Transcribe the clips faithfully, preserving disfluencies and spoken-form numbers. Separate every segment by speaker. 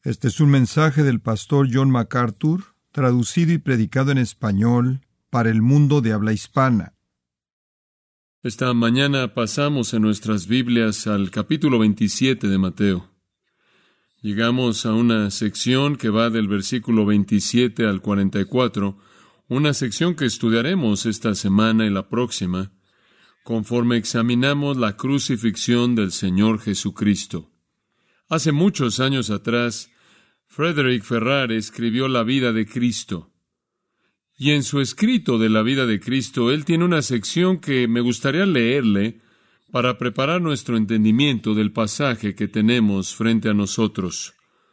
Speaker 1: Este es un mensaje del pastor John MacArthur, traducido y predicado en español para el mundo de habla hispana.
Speaker 2: Esta mañana pasamos en nuestras Biblias al capítulo veintisiete de Mateo. Llegamos a una sección que va del versículo veintisiete al cuarenta y cuatro, una sección que estudiaremos esta semana y la próxima, conforme examinamos la crucifixión del Señor Jesucristo. Hace muchos años atrás, Frederick Ferrar escribió la vida de Cristo. Y en su escrito de la vida de Cristo, él tiene una sección que me gustaría leerle para preparar nuestro entendimiento del pasaje que tenemos frente a nosotros.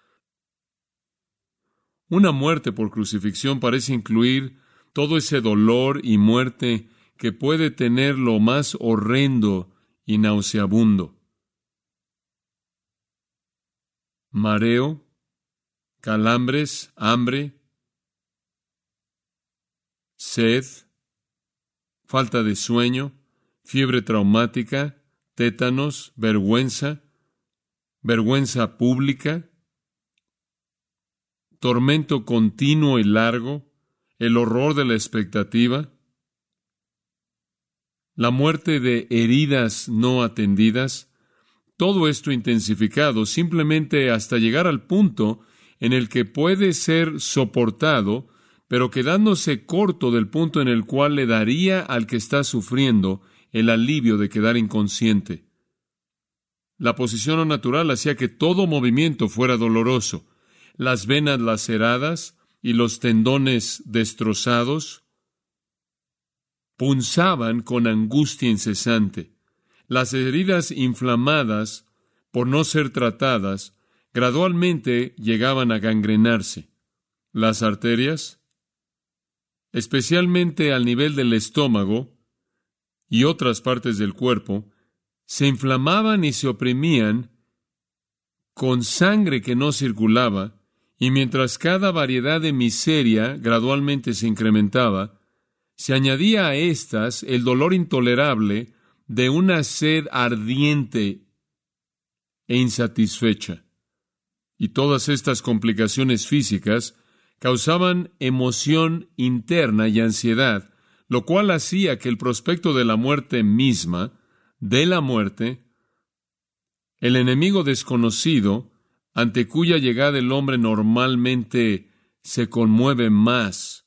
Speaker 2: Una muerte por crucifixión parece incluir todo ese dolor y muerte que puede tener lo más horrendo y nauseabundo. Mareo, calambres, hambre, sed, falta de sueño, fiebre traumática, tétanos, vergüenza, vergüenza pública, tormento continuo y largo, el horror de la expectativa, la muerte de heridas no atendidas, todo esto intensificado simplemente hasta llegar al punto en el que puede ser soportado, pero quedándose corto del punto en el cual le daría al que está sufriendo el alivio de quedar inconsciente. La posición no natural hacía que todo movimiento fuera doloroso. Las venas laceradas y los tendones destrozados punzaban con angustia incesante. Las heridas inflamadas, por no ser tratadas, gradualmente llegaban a gangrenarse. Las arterias, especialmente al nivel del estómago y otras partes del cuerpo, se inflamaban y se oprimían con sangre que no circulaba, y mientras cada variedad de miseria gradualmente se incrementaba, se añadía a estas el dolor intolerable de una sed ardiente e insatisfecha. Y todas estas complicaciones físicas causaban emoción interna y ansiedad, lo cual hacía que el prospecto de la muerte misma, de la muerte, el enemigo desconocido, ante cuya llegada el hombre normalmente se conmueve más,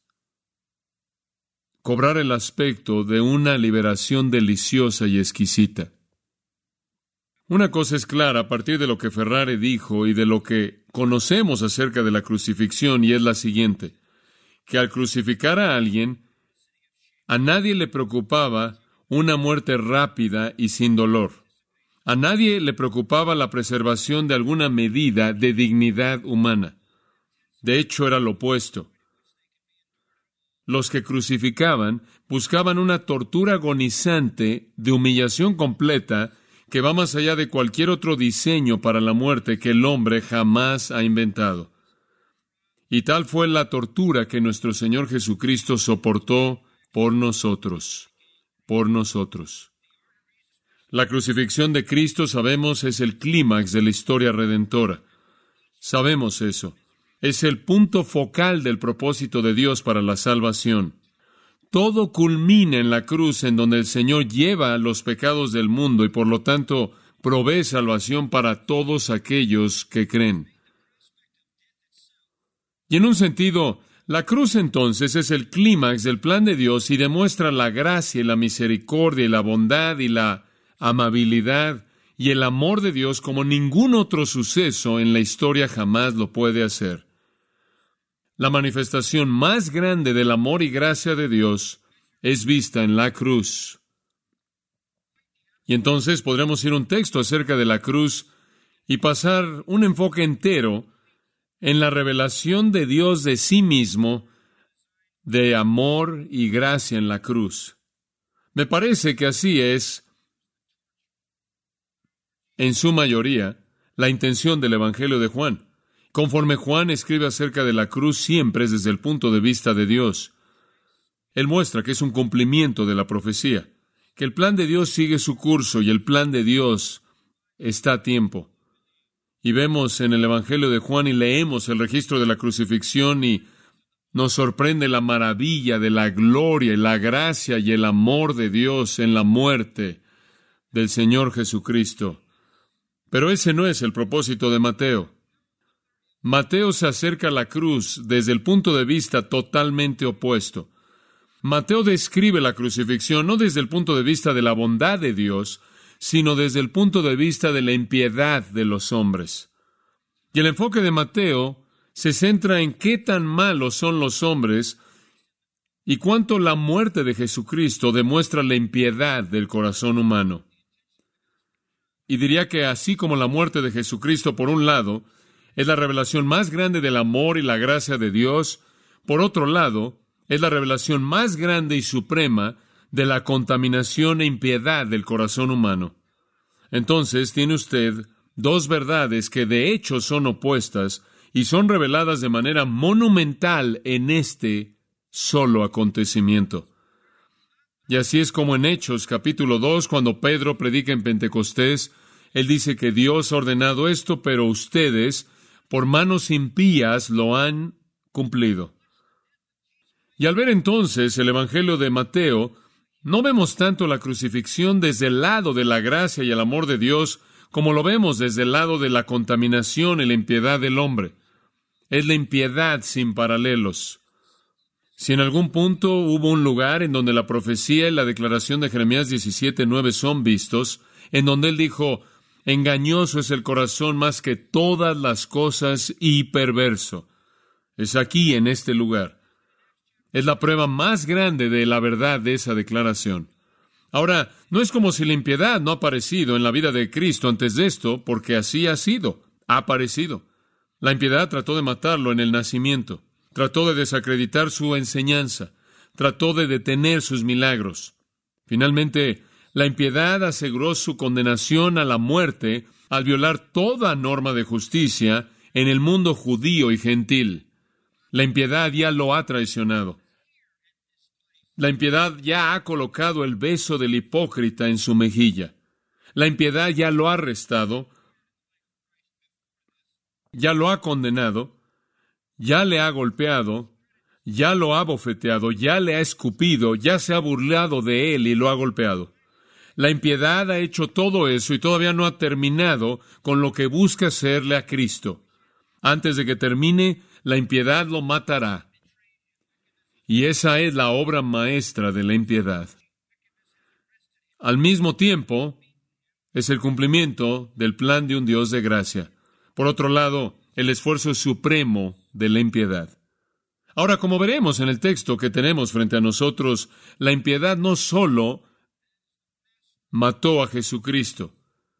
Speaker 2: cobrar el aspecto de una liberación deliciosa y exquisita. Una cosa es clara a partir de lo que Ferrari dijo y de lo que conocemos acerca de la crucifixión, y es la siguiente: que al crucificar a alguien, a nadie le preocupaba una muerte rápida y sin dolor. A nadie le preocupaba la preservación de alguna medida de dignidad humana. De hecho, era lo opuesto. Los que crucificaban buscaban una tortura agonizante de humillación completa que va más allá de cualquier otro diseño para la muerte que el hombre jamás ha inventado. Y tal fue la tortura que nuestro Señor Jesucristo soportó por nosotros, por nosotros. La crucifixión de Cristo, sabemos, es el clímax de la historia redentora. Sabemos eso. Es el punto focal del propósito de Dios para la salvación. Todo culmina en la cruz, en donde el Señor lleva los pecados del mundo y por lo tanto provee salvación para todos aquellos que creen. Y en un sentido, la cruz entonces es el clímax del plan de Dios y demuestra la gracia y la misericordia y la bondad y la amabilidad y el amor de Dios como ningún otro suceso en la historia jamás lo puede hacer. La manifestación más grande del amor y gracia de Dios es vista en la cruz. Y entonces podremos ir a un texto acerca de la cruz y pasar un enfoque entero en la revelación de Dios de sí mismo, de amor y gracia en la cruz. Me parece que así es, en su mayoría, la intención del Evangelio de Juan. Conforme Juan escribe acerca de la cruz, siempre es desde el punto de vista de Dios. Él muestra que es un cumplimiento de la profecía, que el plan de Dios sigue su curso y el plan de Dios está a tiempo. Y vemos en el Evangelio de Juan y leemos el registro de la crucifixión y nos sorprende la maravilla de la gloria y la gracia y el amor de Dios en la muerte del Señor Jesucristo. Pero ese no es el propósito de Mateo. Mateo se acerca a la cruz desde el punto de vista totalmente opuesto. Mateo describe la crucifixión no desde el punto de vista de la bondad de Dios, sino desde el punto de vista de la impiedad de los hombres. Y el enfoque de Mateo se centra en qué tan malos son los hombres y cuánto la muerte de Jesucristo demuestra la impiedad del corazón humano. Y diría que así como la muerte de Jesucristo, por un lado, es la revelación más grande del amor y la gracia de Dios, por otro lado, es la revelación más grande y suprema de la contaminación e impiedad del corazón humano. Entonces, tiene usted dos verdades que de hecho son opuestas y son reveladas de manera monumental en este solo acontecimiento. Y así es como en Hechos capítulo dos, cuando Pedro predica en Pentecostés, él dice que Dios ha ordenado esto, pero ustedes, por manos impías, lo han cumplido. Y al ver entonces el Evangelio de Mateo, no vemos tanto la crucifixión desde el lado de la gracia y el amor de Dios, como lo vemos desde el lado de la contaminación y la impiedad del hombre. Es la impiedad sin paralelos. Si en algún punto hubo un lugar en donde la profecía y la declaración de Jeremías diecisiete nueve son vistos, en donde él dijo, engañoso es el corazón más que todas las cosas y perverso. Es aquí, en este lugar. Es la prueba más grande de la verdad de esa declaración. Ahora, no es como si la impiedad no ha aparecido en la vida de Cristo antes de esto, porque así ha sido, ha aparecido. La impiedad trató de matarlo en el nacimiento, trató de desacreditar su enseñanza, trató de detener sus milagros. Finalmente, la impiedad aseguró su condenación a la muerte al violar toda norma de justicia en el mundo judío y gentil. La impiedad ya lo ha traicionado. La impiedad ya ha colocado el beso del hipócrita en su mejilla. La impiedad ya lo ha arrestado, ya lo ha condenado, ya le ha golpeado, ya lo ha bofeteado, ya le ha escupido, ya se ha burlado de él y lo ha golpeado. La impiedad ha hecho todo eso y todavía no ha terminado con lo que busca hacerle a Cristo. Antes de que termine, la impiedad lo matará. Y esa es la obra maestra de la impiedad. Al mismo tiempo, es el cumplimiento del plan de un Dios de gracia. Por otro lado, el esfuerzo supremo de la impiedad. Ahora, como veremos en el texto que tenemos frente a nosotros, la impiedad no solo mató a Jesucristo.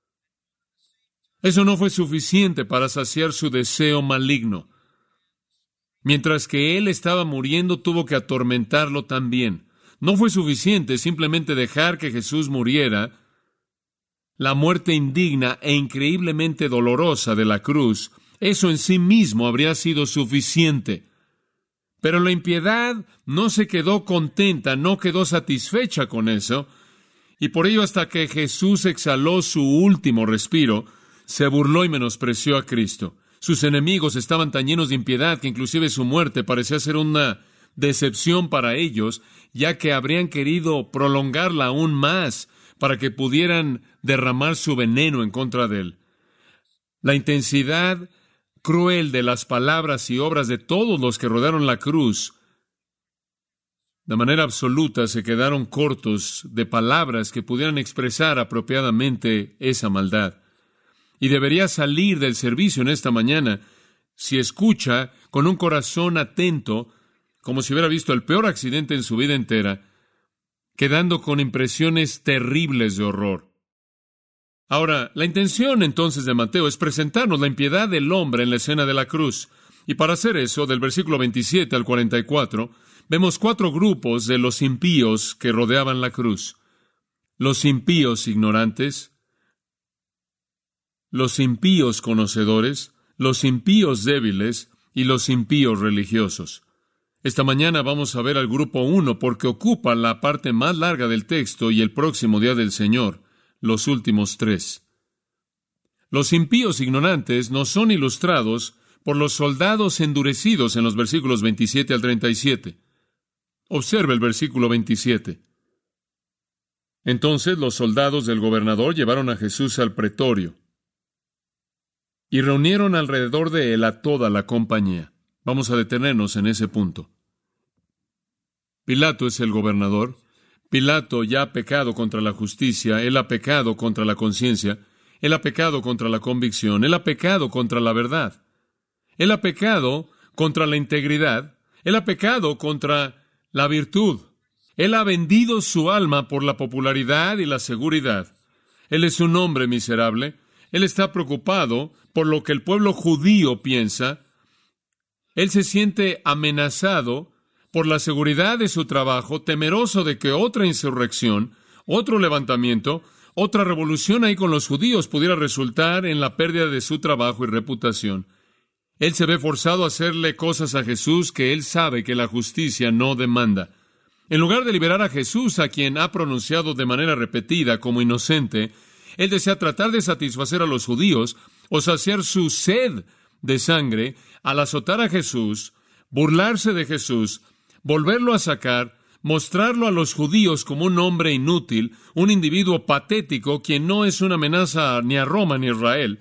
Speaker 2: Eso no fue suficiente para saciar su deseo maligno. Mientras que él estaba muriendo, tuvo que atormentarlo también. No fue suficiente simplemente dejar que Jesús muriera. La muerte indigna e increíblemente dolorosa de la cruz, eso en sí mismo habría sido suficiente. Pero la impiedad no se quedó contenta, no quedó satisfecha con eso, y por ello hasta que Jesús exhaló su último respiro, se burló y menospreció a Cristo. Sus enemigos estaban tan llenos de impiedad que inclusive su muerte parecía ser una decepción para ellos, ya que habrían querido prolongarla aún más para que pudieran derramar su veneno en contra de él. La intensidad cruel de las palabras y obras de todos los que rodearon la cruz, de manera absoluta se quedaron cortos de palabras que pudieran expresar apropiadamente esa maldad. Y debería salir del servicio en esta mañana si escucha con un corazón atento, como si hubiera visto el peor accidente en su vida entera, quedando con impresiones terribles de horror. Ahora, la intención entonces de Mateo es presentarnos la impiedad del hombre en la escena de la cruz. Y para hacer eso, del versículo veintisiete al cuarenta y cuatro, vemos cuatro grupos de los impíos que rodeaban la cruz. Los impíos ignorantes, los impíos conocedores, los impíos débiles y los impíos religiosos. Esta mañana vamos a ver al grupo uno porque ocupa la parte más larga del texto y el próximo día del Señor, los últimos tres. Los impíos ignorantes nos son ilustrados por los soldados endurecidos en los versículos veintisiete al treinta y siete. Observe el versículo veintisiete. Entonces los soldados del gobernador llevaron a Jesús al pretorio y reunieron alrededor de él a toda la compañía. Vamos a detenernos en ese punto. Pilato es el gobernador. Pilato ya ha pecado contra la justicia, él ha pecado contra la conciencia, él ha pecado contra la convicción, él ha pecado contra la verdad, él ha pecado contra la integridad, él ha pecado contra la virtud, él ha vendido su alma por la popularidad y la seguridad. Él es un hombre miserable, él está preocupado por lo que el pueblo judío piensa, él se siente amenazado por la seguridad de su trabajo, temeroso de que otra insurrección, otro levantamiento, otra revolución ahí con los judíos pudiera resultar en la pérdida de su trabajo y reputación. Él se ve forzado a hacerle cosas a Jesús que él sabe que la justicia no demanda. En lugar de liberar a Jesús, a quien ha pronunciado de manera repetida como inocente, él desea tratar de satisfacer a los judíos o saciar su sed de sangre al azotar a Jesús, burlarse de Jesús, volverlo a sacar, mostrarlo a los judíos como un hombre inútil, un individuo patético, quien no es una amenaza ni a Roma ni a Israel,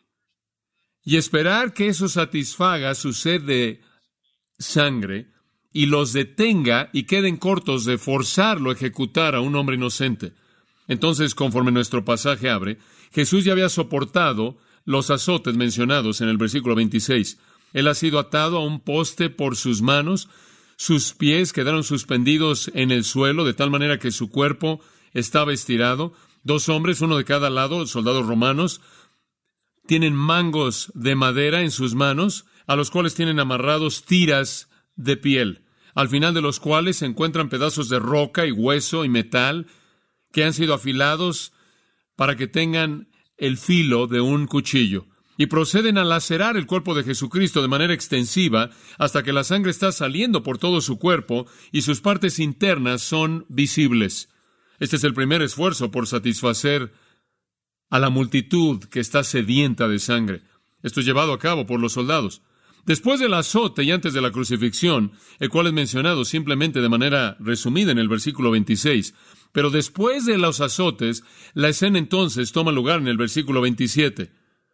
Speaker 2: y esperar que eso satisfaga su sed de sangre y los detenga y queden cortos de forzarlo a ejecutar a un hombre inocente. Entonces, conforme nuestro pasaje abre, Jesús ya había soportado los azotes mencionados en el versículo veintiséis. Él ha sido atado a un poste por sus manos, sus pies quedaron suspendidos en el suelo, de tal manera que su cuerpo estaba estirado. Dos hombres, uno de cada lado, soldados romanos, tienen mangos de madera en sus manos, a los cuales tienen amarrados tiras de piel, al final de los cuales se encuentran pedazos de roca y hueso y metal que han sido afilados para que tengan el filo de un cuchillo. Y proceden a lacerar el cuerpo de Jesucristo de manera extensiva hasta que la sangre está saliendo por todo su cuerpo y sus partes internas son visibles. Este es el primer esfuerzo por satisfacer a la multitud que está sedienta de sangre. Esto es llevado a cabo por los soldados. Después del azote y antes de la crucifixión, el cual es mencionado simplemente de manera resumida en el versículo veintiséis, pero después de los azotes, la escena entonces toma lugar en el versículo veintisiete.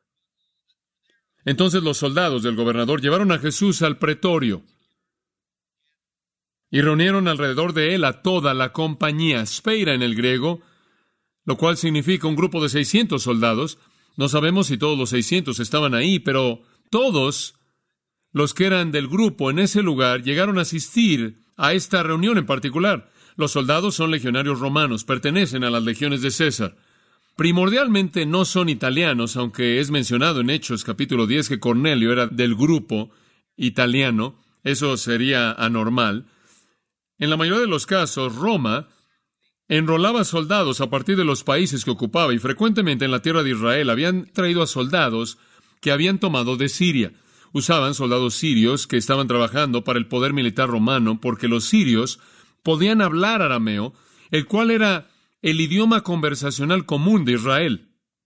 Speaker 2: Entonces los soldados del gobernador llevaron a Jesús al pretorio y reunieron alrededor de él a toda la compañía, speira en el griego, lo cual significa un grupo de seiscientos soldados. No sabemos si todos los seiscientos estaban ahí, pero todos los que eran del grupo en ese lugar llegaron a asistir a esta reunión en particular. Los soldados son legionarios romanos, pertenecen a las legiones de César. Primordialmente no son italianos, aunque es mencionado en Hechos capítulo diez que Cornelio era del grupo italiano. Eso sería anormal. En la mayoría de los casos, Roma enrolaba soldados a partir de los países que ocupaba y frecuentemente en la tierra de Israel habían traído a soldados que habían tomado de Siria. Usaban soldados sirios que estaban trabajando para el poder militar romano porque los sirios podían hablar arameo, el cual era el idioma conversacional común de Israel.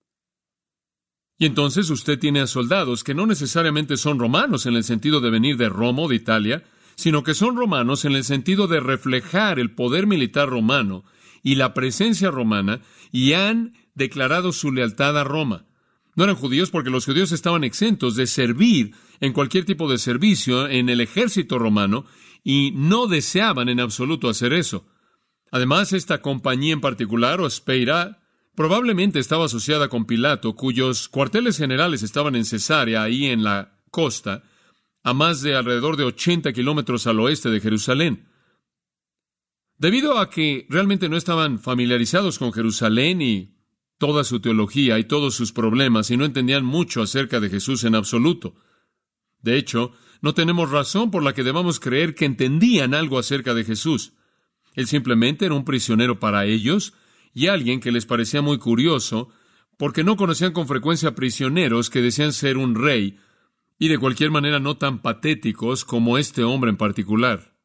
Speaker 2: Y entonces usted tiene a soldados que no necesariamente son romanos en el sentido de venir de Roma o de Italia, sino que son romanos en el sentido de reflejar el poder militar romano y la presencia romana, y han declarado su lealtad a Roma. No eran judíos porque los judíos estaban exentos de servir en cualquier tipo de servicio en el ejército romano y no deseaban en absoluto hacer eso. Además, esta compañía en particular, o speira, probablemente estaba asociada con Pilato, cuyos cuarteles generales estaban en Cesarea, ahí en la costa, a más de alrededor de ochenta kilómetros al oeste de Jerusalén. Debido a que realmente no estaban familiarizados con Jerusalén y toda su teología y todos sus problemas, y no entendían mucho acerca de Jesús en absoluto. De hecho, no tenemos razón por la que debamos creer que entendían algo acerca de Jesús. Él simplemente era un prisionero para ellos y alguien que les parecía muy curioso porque no conocían con frecuencia prisioneros que desean ser un rey y de cualquier manera no tan patéticos como este hombre en particular.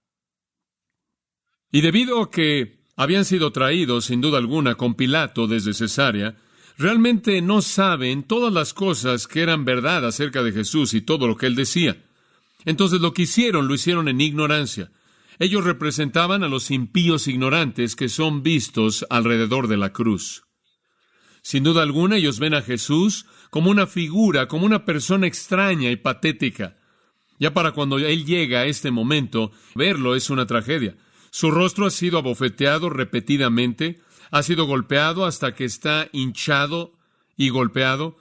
Speaker 2: Y debido a que habían sido traídos sin duda alguna con Pilato desde Cesarea, realmente no saben todas las cosas que eran verdad acerca de Jesús y todo lo que Él decía. Entonces lo que hicieron, lo hicieron en ignorancia. Ellos representaban a los impíos ignorantes que son vistos alrededor de la cruz. Sin duda alguna, ellos ven a Jesús como una figura, como una persona extraña y patética. Ya para cuando Él llega a este momento, verlo es una tragedia. Su rostro ha sido abofeteado repetidamente, ha sido golpeado hasta que está hinchado y golpeado.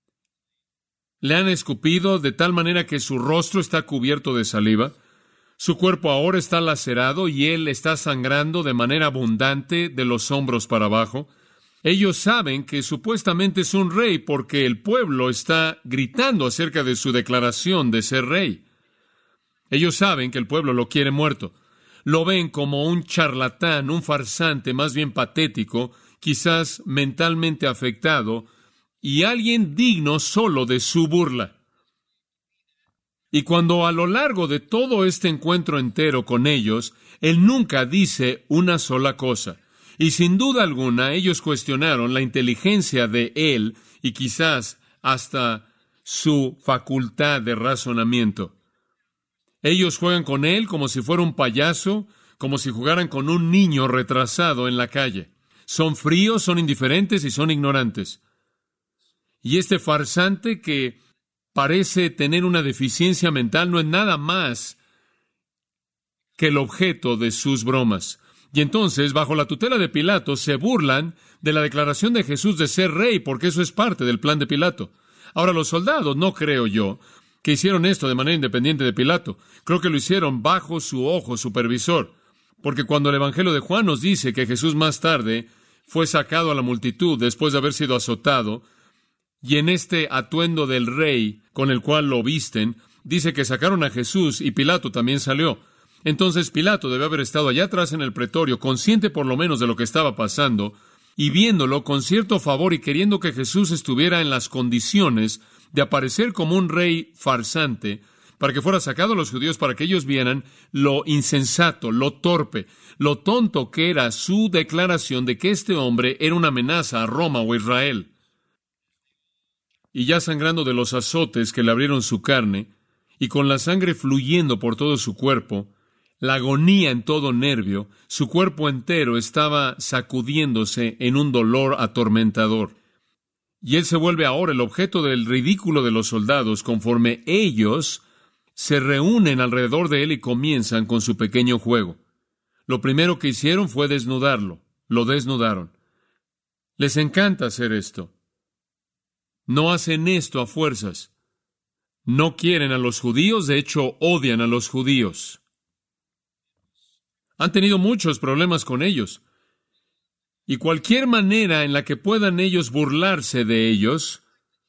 Speaker 2: Le han escupido de tal manera que su rostro está cubierto de saliva. Su cuerpo ahora está lacerado y Él está sangrando de manera abundante de los hombros para abajo. Ellos saben que supuestamente es un rey porque el pueblo está gritando acerca de su declaración de ser rey. Ellos saben que el pueblo lo quiere muerto. Lo ven como un charlatán, un farsante, más bien patético, quizás mentalmente afectado, y alguien digno solo de su burla. Y cuando a lo largo de todo este encuentro entero con ellos, Él nunca dice una sola cosa. Y sin duda alguna, ellos cuestionaron la inteligencia de Él y quizás hasta su facultad de razonamiento. Ellos juegan con Él como si fuera un payaso, como si jugaran con un niño retrasado en la calle. Son fríos, son indiferentes y son ignorantes. Y este farsante que parece tener una deficiencia mental no es nada más que el objeto de sus bromas. Y entonces, bajo la tutela de Pilato, se burlan de la declaración de Jesús de ser rey, porque eso es parte del plan de Pilato. Ahora, los soldados, no creo yo, que hicieron esto de manera independiente de Pilato. Creo que lo hicieron bajo su ojo supervisor, porque cuando el Evangelio de Juan nos dice que Jesús más tarde fue sacado a la multitud después de haber sido azotado, y en este atuendo del rey con el cual lo visten, dice que sacaron a Jesús y Pilato también salió. Entonces Pilato debe haber estado allá atrás en el pretorio, consciente por lo menos de lo que estaba pasando, y viéndolo con cierto favor y queriendo que Jesús estuviera en las condiciones de aparecer como un rey farsante, para que fuera sacado a los judíos, para que ellos vieran lo insensato, lo torpe, lo tonto que era su declaración de que este hombre era una amenaza a Roma o Israel. Y ya sangrando de los azotes que le abrieron su carne, y con la sangre fluyendo por todo su cuerpo, la agonía en todo nervio, su cuerpo entero estaba sacudiéndose en un dolor atormentador. Y él se vuelve ahora el objeto del ridículo de los soldados conforme ellos se reúnen alrededor de él y comienzan con su pequeño juego. Lo primero que hicieron fue desnudarlo. Lo desnudaron. Les encanta hacer esto. No hacen esto a fuerzas. No quieren a los judíos, de hecho odian a los judíos. Han tenido muchos problemas con ellos. Y cualquier manera en la que puedan ellos burlarse de ellos,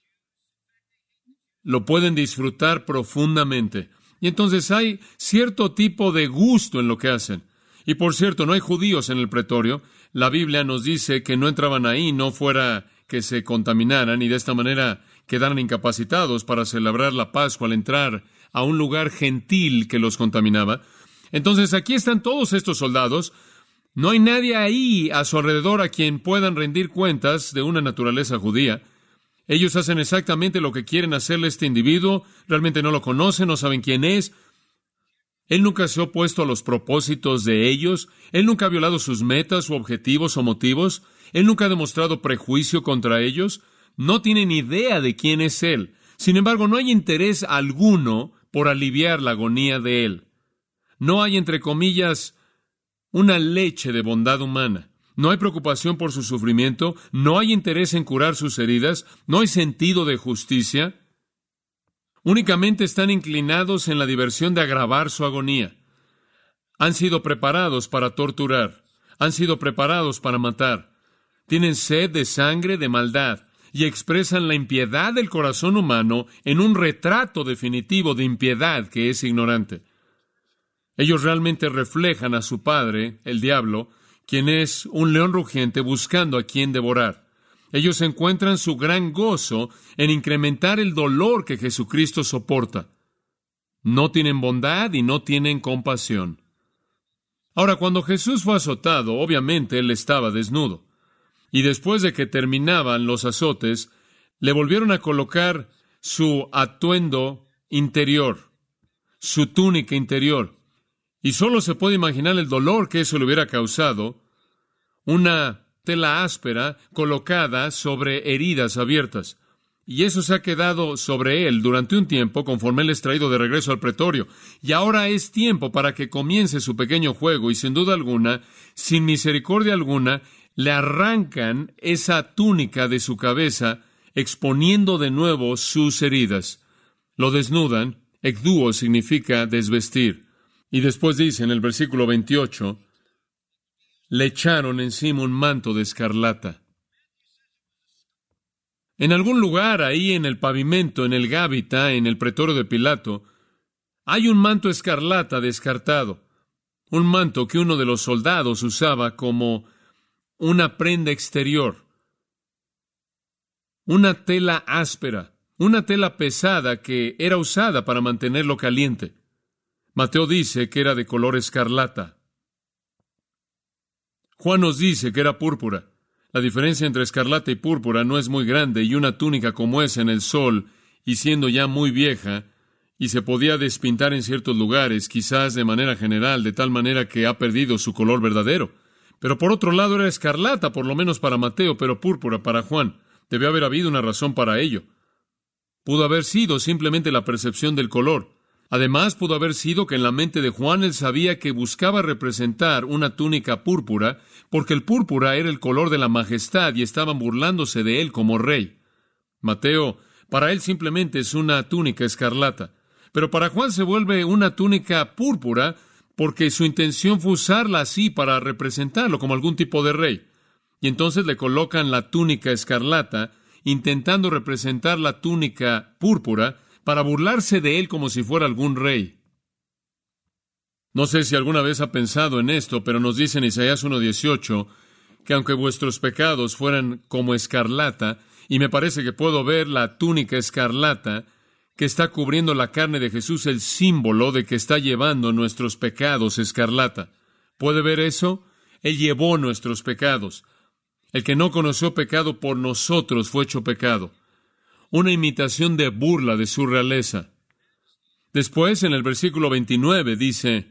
Speaker 2: lo pueden disfrutar profundamente. Y entonces hay cierto tipo de gusto en lo que hacen. Y por cierto, no hay judíos en el pretorio. La Biblia nos dice que no entraban ahí, no fuera que se contaminaran y de esta manera quedaran incapacitados para celebrar la Pascua al entrar a un lugar gentil que los contaminaba. Entonces aquí están todos estos soldados. No hay nadie ahí a su alrededor a quien puedan rendir cuentas de una naturaleza judía. Ellos hacen exactamente lo que quieren hacerle a este individuo. Realmente no lo conocen, no saben quién es. Él nunca se ha opuesto a los propósitos de ellos. Él nunca ha violado sus metas, u objetivos o motivos. Él nunca ha demostrado prejuicio contra ellos. No tienen idea de quién es Él. Sin embargo, no hay interés alguno por aliviar la agonía de Él. No hay, entre comillas, una leche de bondad humana. No hay preocupación por su sufrimiento. No hay interés en curar sus heridas. No hay sentido de justicia. Únicamente están inclinados en la diversión de agravar su agonía. Han sido preparados para torturar. Han sido preparados para matar. Tienen sed de sangre, de maldad, y expresan la impiedad del corazón humano en un retrato definitivo de impiedad que es ignorante. Ellos realmente reflejan a su padre, el diablo, quien es un león rugiente buscando a quien devorar. Ellos encuentran su gran gozo en incrementar el dolor que Jesucristo soporta. No tienen bondad y no tienen compasión. Ahora, cuando Jesús fue azotado, obviamente Él estaba desnudo. Y después de que terminaban los azotes, le volvieron a colocar su atuendo interior, su túnica interior. Y solo se puede imaginar el dolor que eso le hubiera causado, una tela áspera colocada sobre heridas abiertas. Y eso se ha quedado sobre él durante un tiempo conforme él es traído de regreso al pretorio. Y ahora es tiempo para que comience su pequeño juego y sin duda alguna, sin misericordia alguna, le arrancan esa túnica de su cabeza, exponiendo de nuevo sus heridas. Lo desnudan, ekduo significa desvestir. Y después dice en el versículo veintiocho, le echaron encima un manto de escarlata. En algún lugar ahí en el pavimento, en el Gábita, en el pretorio de Pilato, hay un manto escarlata descartado, un manto que uno de los soldados usaba como una prenda exterior, una tela áspera, una tela pesada que era usada para mantenerlo caliente. Mateo dice que era de color escarlata. Juan nos dice que era púrpura. La diferencia entre escarlata y púrpura no es muy grande, y una túnica como esa en el sol, y siendo ya muy vieja, y se podía despintar en ciertos lugares, quizás de manera general, de tal manera que ha perdido su color verdadero. Pero por otro lado era escarlata, por lo menos para Mateo, pero púrpura para Juan. Debió haber habido una razón para ello. Pudo haber sido simplemente la percepción del color. Además, pudo haber sido que en la mente de Juan él sabía que buscaba representar una túnica púrpura, porque el púrpura era el color de la majestad y estaban burlándose de él como rey. Mateo, para él simplemente es una túnica escarlata, pero para Juan se vuelve una túnica púrpura porque su intención fue usarla así para representarlo como algún tipo de rey. Y entonces le colocan la túnica escarlata, intentando representar la túnica púrpura, para burlarse de él como si fuera algún rey. No sé si alguna vez ha pensado en esto, pero nos dice en Isaías uno dieciocho que aunque vuestros pecados fueran como escarlata, y me parece que puedo ver la túnica escarlata que está cubriendo la carne de Jesús, el símbolo de que está llevando nuestros pecados escarlata. ¿Puede ver eso? Él llevó nuestros pecados. El que no conoció pecado por nosotros fue hecho pecado. Una imitación de burla de su realeza. Después, en el versículo veintinueve, dice,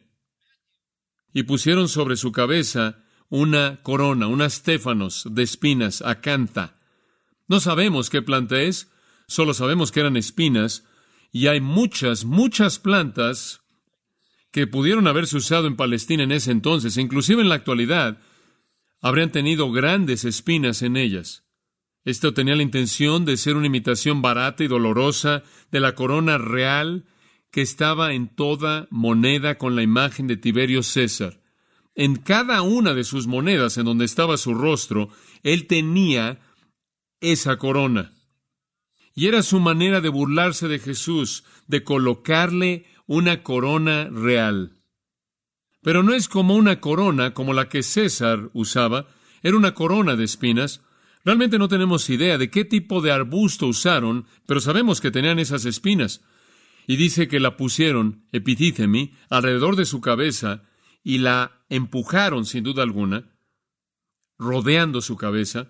Speaker 2: y pusieron sobre su cabeza una corona, unas stéfanos de espinas, acantha. No sabemos qué planta es, solo sabemos que eran espinas, y hay muchas, muchas plantas que pudieron haberse usado en Palestina en ese entonces, inclusive en la actualidad, habrían tenido grandes espinas en ellas. Esto tenía la intención de ser una imitación barata y dolorosa de la corona real que estaba en toda moneda con la imagen de Tiberio César. En cada una de sus monedas en donde estaba su rostro, él tenía esa corona. Y era su manera de burlarse de Jesús, de colocarle una corona real. Pero no es como una corona como la que César usaba, era una corona de espinas. Realmente no tenemos idea de qué tipo de arbusto usaron, pero sabemos que tenían esas espinas. Y dice que la pusieron, epidíthemi, alrededor de su cabeza y la empujaron, sin duda alguna, rodeando su cabeza.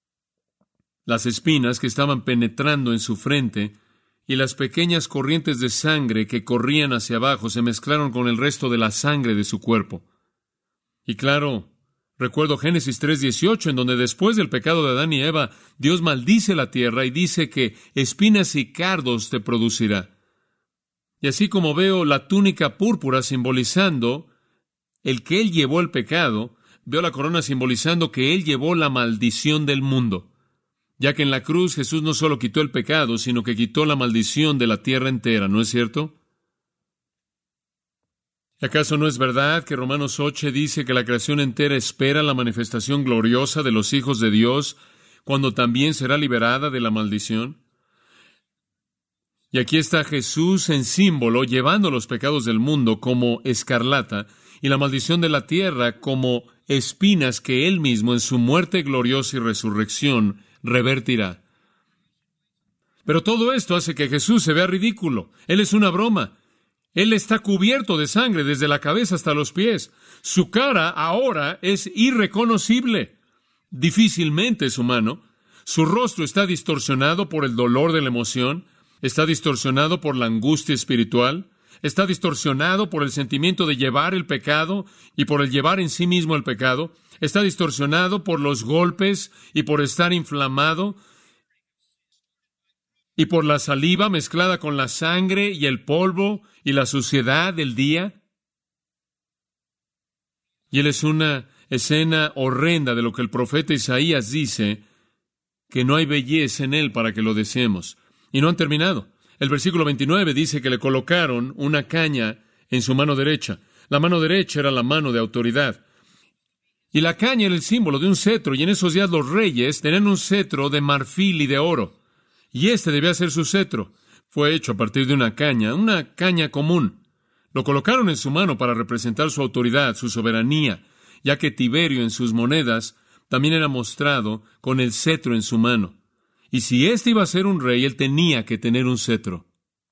Speaker 2: Las espinas que estaban penetrando en su frente y las pequeñas corrientes de sangre que corrían hacia abajo se mezclaron con el resto de la sangre de su cuerpo. Y claro, recuerdo Génesis tres dieciocho, en donde después del pecado de Adán y Eva, Dios maldice la tierra y dice que espinas y cardos te producirá. Y así como veo la túnica púrpura simbolizando el que Él llevó el pecado, veo la corona simbolizando que Él llevó la maldición del mundo, ya que en la cruz Jesús no solo quitó el pecado, sino que quitó la maldición de la tierra entera, ¿no es cierto? ¿Acaso no es verdad que Romanos ocho dice que la creación entera espera la manifestación gloriosa de los hijos de Dios, cuando también será liberada de la maldición? Y aquí está Jesús en símbolo, llevando los pecados del mundo como escarlata, y la maldición de la tierra como espinas que Él mismo en su muerte gloriosa y resurrección revertirá. Pero todo esto hace que Jesús se vea ridículo. Él es una broma. Él está cubierto de sangre desde la cabeza hasta los pies. Su cara ahora es irreconocible. difícilmente es humano. Su rostro está distorsionado por el dolor de la emoción, está distorsionado por la angustia espiritual, está distorsionado por el sentimiento de llevar el pecado y por el llevar en sí mismo el pecado, está distorsionado por los golpes y por estar inflamado y por la saliva mezclada con la sangre y el polvo y la suciedad del día. Y él es una escena horrenda de lo que el profeta Isaías dice, que no hay belleza en él para que lo deseemos. Y no han terminado. El versículo veintinueve dice que le colocaron una caña en su mano derecha. La mano derecha era la mano de autoridad. Y la caña era el símbolo de un cetro, y en esos días los reyes tenían un cetro de marfil y de oro. Y este debía ser su cetro. Fue hecho a partir de una caña, una caña común. Lo colocaron en su mano para representar su autoridad, su soberanía, ya que Tiberio en sus monedas también era mostrado con el cetro en su mano. Y si éste iba a ser un rey, él tenía que tener un cetro.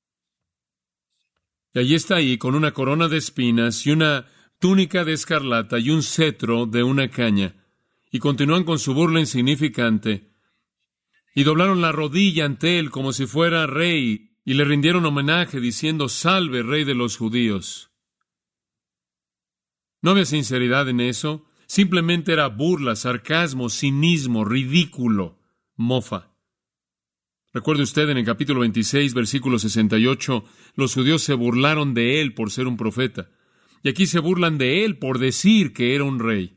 Speaker 2: Y allí está ahí, con una corona de espinas y una túnica de escarlata y un cetro de una caña. Y continúan con su burla insignificante. Y doblaron la rodilla ante él como si fuera rey, y le rindieron homenaje diciendo, salve, rey de los judíos. ¿No había sinceridad en eso? Simplemente era burla, sarcasmo, cinismo, ridículo, mofa. Recuerde usted en el capítulo veintiséis, versículo sesenta y ocho, los judíos se burlaron de él por ser un profeta. Y aquí se burlan de él por decir que era un rey.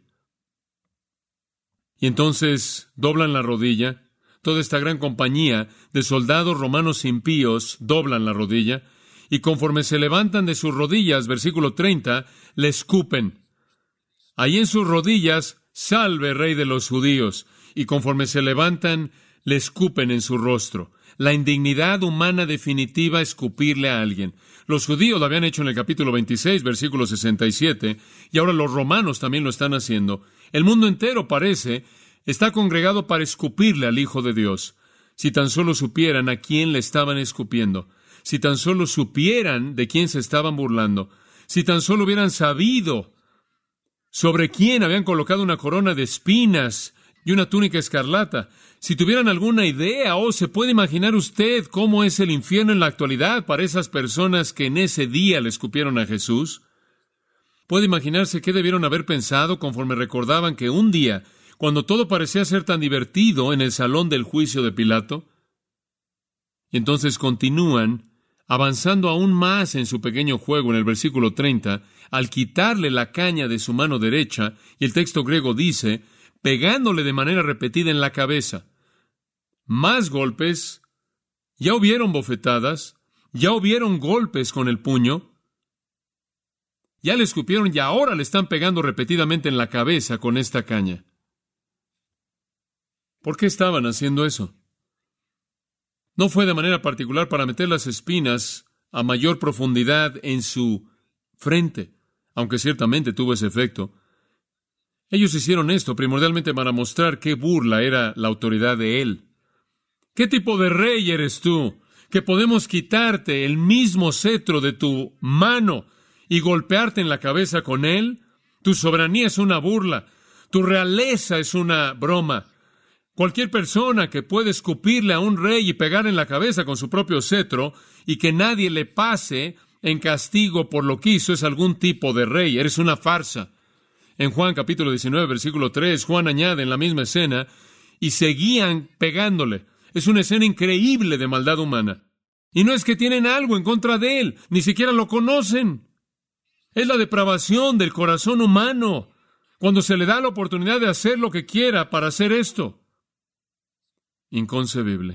Speaker 2: Y entonces doblan la rodilla. Toda esta gran compañía de soldados romanos impíos doblan la rodilla. Y conforme se levantan de sus rodillas, versículo treinta, le escupen. Ahí en sus rodillas, salve, rey de los judíos. Y conforme se levantan, le escupen en su rostro. La indignidad humana definitiva, escupirle a alguien. Los judíos lo habían hecho en el capítulo veintiséis, versículo sesenta y siete, y ahora los romanos también lo están haciendo. El mundo entero, parece, está congregado para escupirle al Hijo de Dios. Si tan solo supieran a quién le estaban escupiendo, si tan solo supieran de quién se estaban burlando, si tan solo hubieran sabido sobre quién habían colocado una corona de espinas y una túnica escarlata, si tuvieran alguna idea, o oh, se puede imaginar usted cómo es el infierno en la actualidad para esas personas que en ese día le escupieron a Jesús. ¿Puede imaginarse qué debieron haber pensado conforme recordaban que un día, cuando todo parecía ser tan divertido en el salón del juicio de Pilato? Y entonces continúan avanzando aún más en su pequeño juego en el versículo treinta, al quitarle la caña de su mano derecha, y el texto griego dice, pegándole de manera repetida en la cabeza. Más golpes, ya hubieron bofetadas, ya hubieron golpes con el puño, ya le escupieron y ahora le están pegando repetidamente en la cabeza con esta caña. ¿Por qué estaban haciendo eso? No fue de manera particular para meter las espinas a mayor profundidad en su frente, aunque ciertamente tuvo ese efecto. Ellos hicieron esto primordialmente para mostrar qué burla era la autoridad de él. ¿Qué tipo de rey eres tú, que podemos quitarte el mismo cetro de tu mano y golpearte en la cabeza con él? Tu soberanía es una burla, tu realeza es una broma. Cualquier persona que puede escupirle a un rey y pegar en la cabeza con su propio cetro y que nadie le pase en castigo por lo que hizo es algún tipo de rey. Eres una farsa. En Juan capítulo diecinueve, versículo tres, Juan añade en la misma escena, y seguían pegándole. Es una escena increíble de maldad humana. Y no es que tienen algo en contra de él, ni siquiera lo conocen. Es la depravación del corazón humano, cuando se le da la oportunidad de hacer lo que quiera para hacer esto. Inconcebible.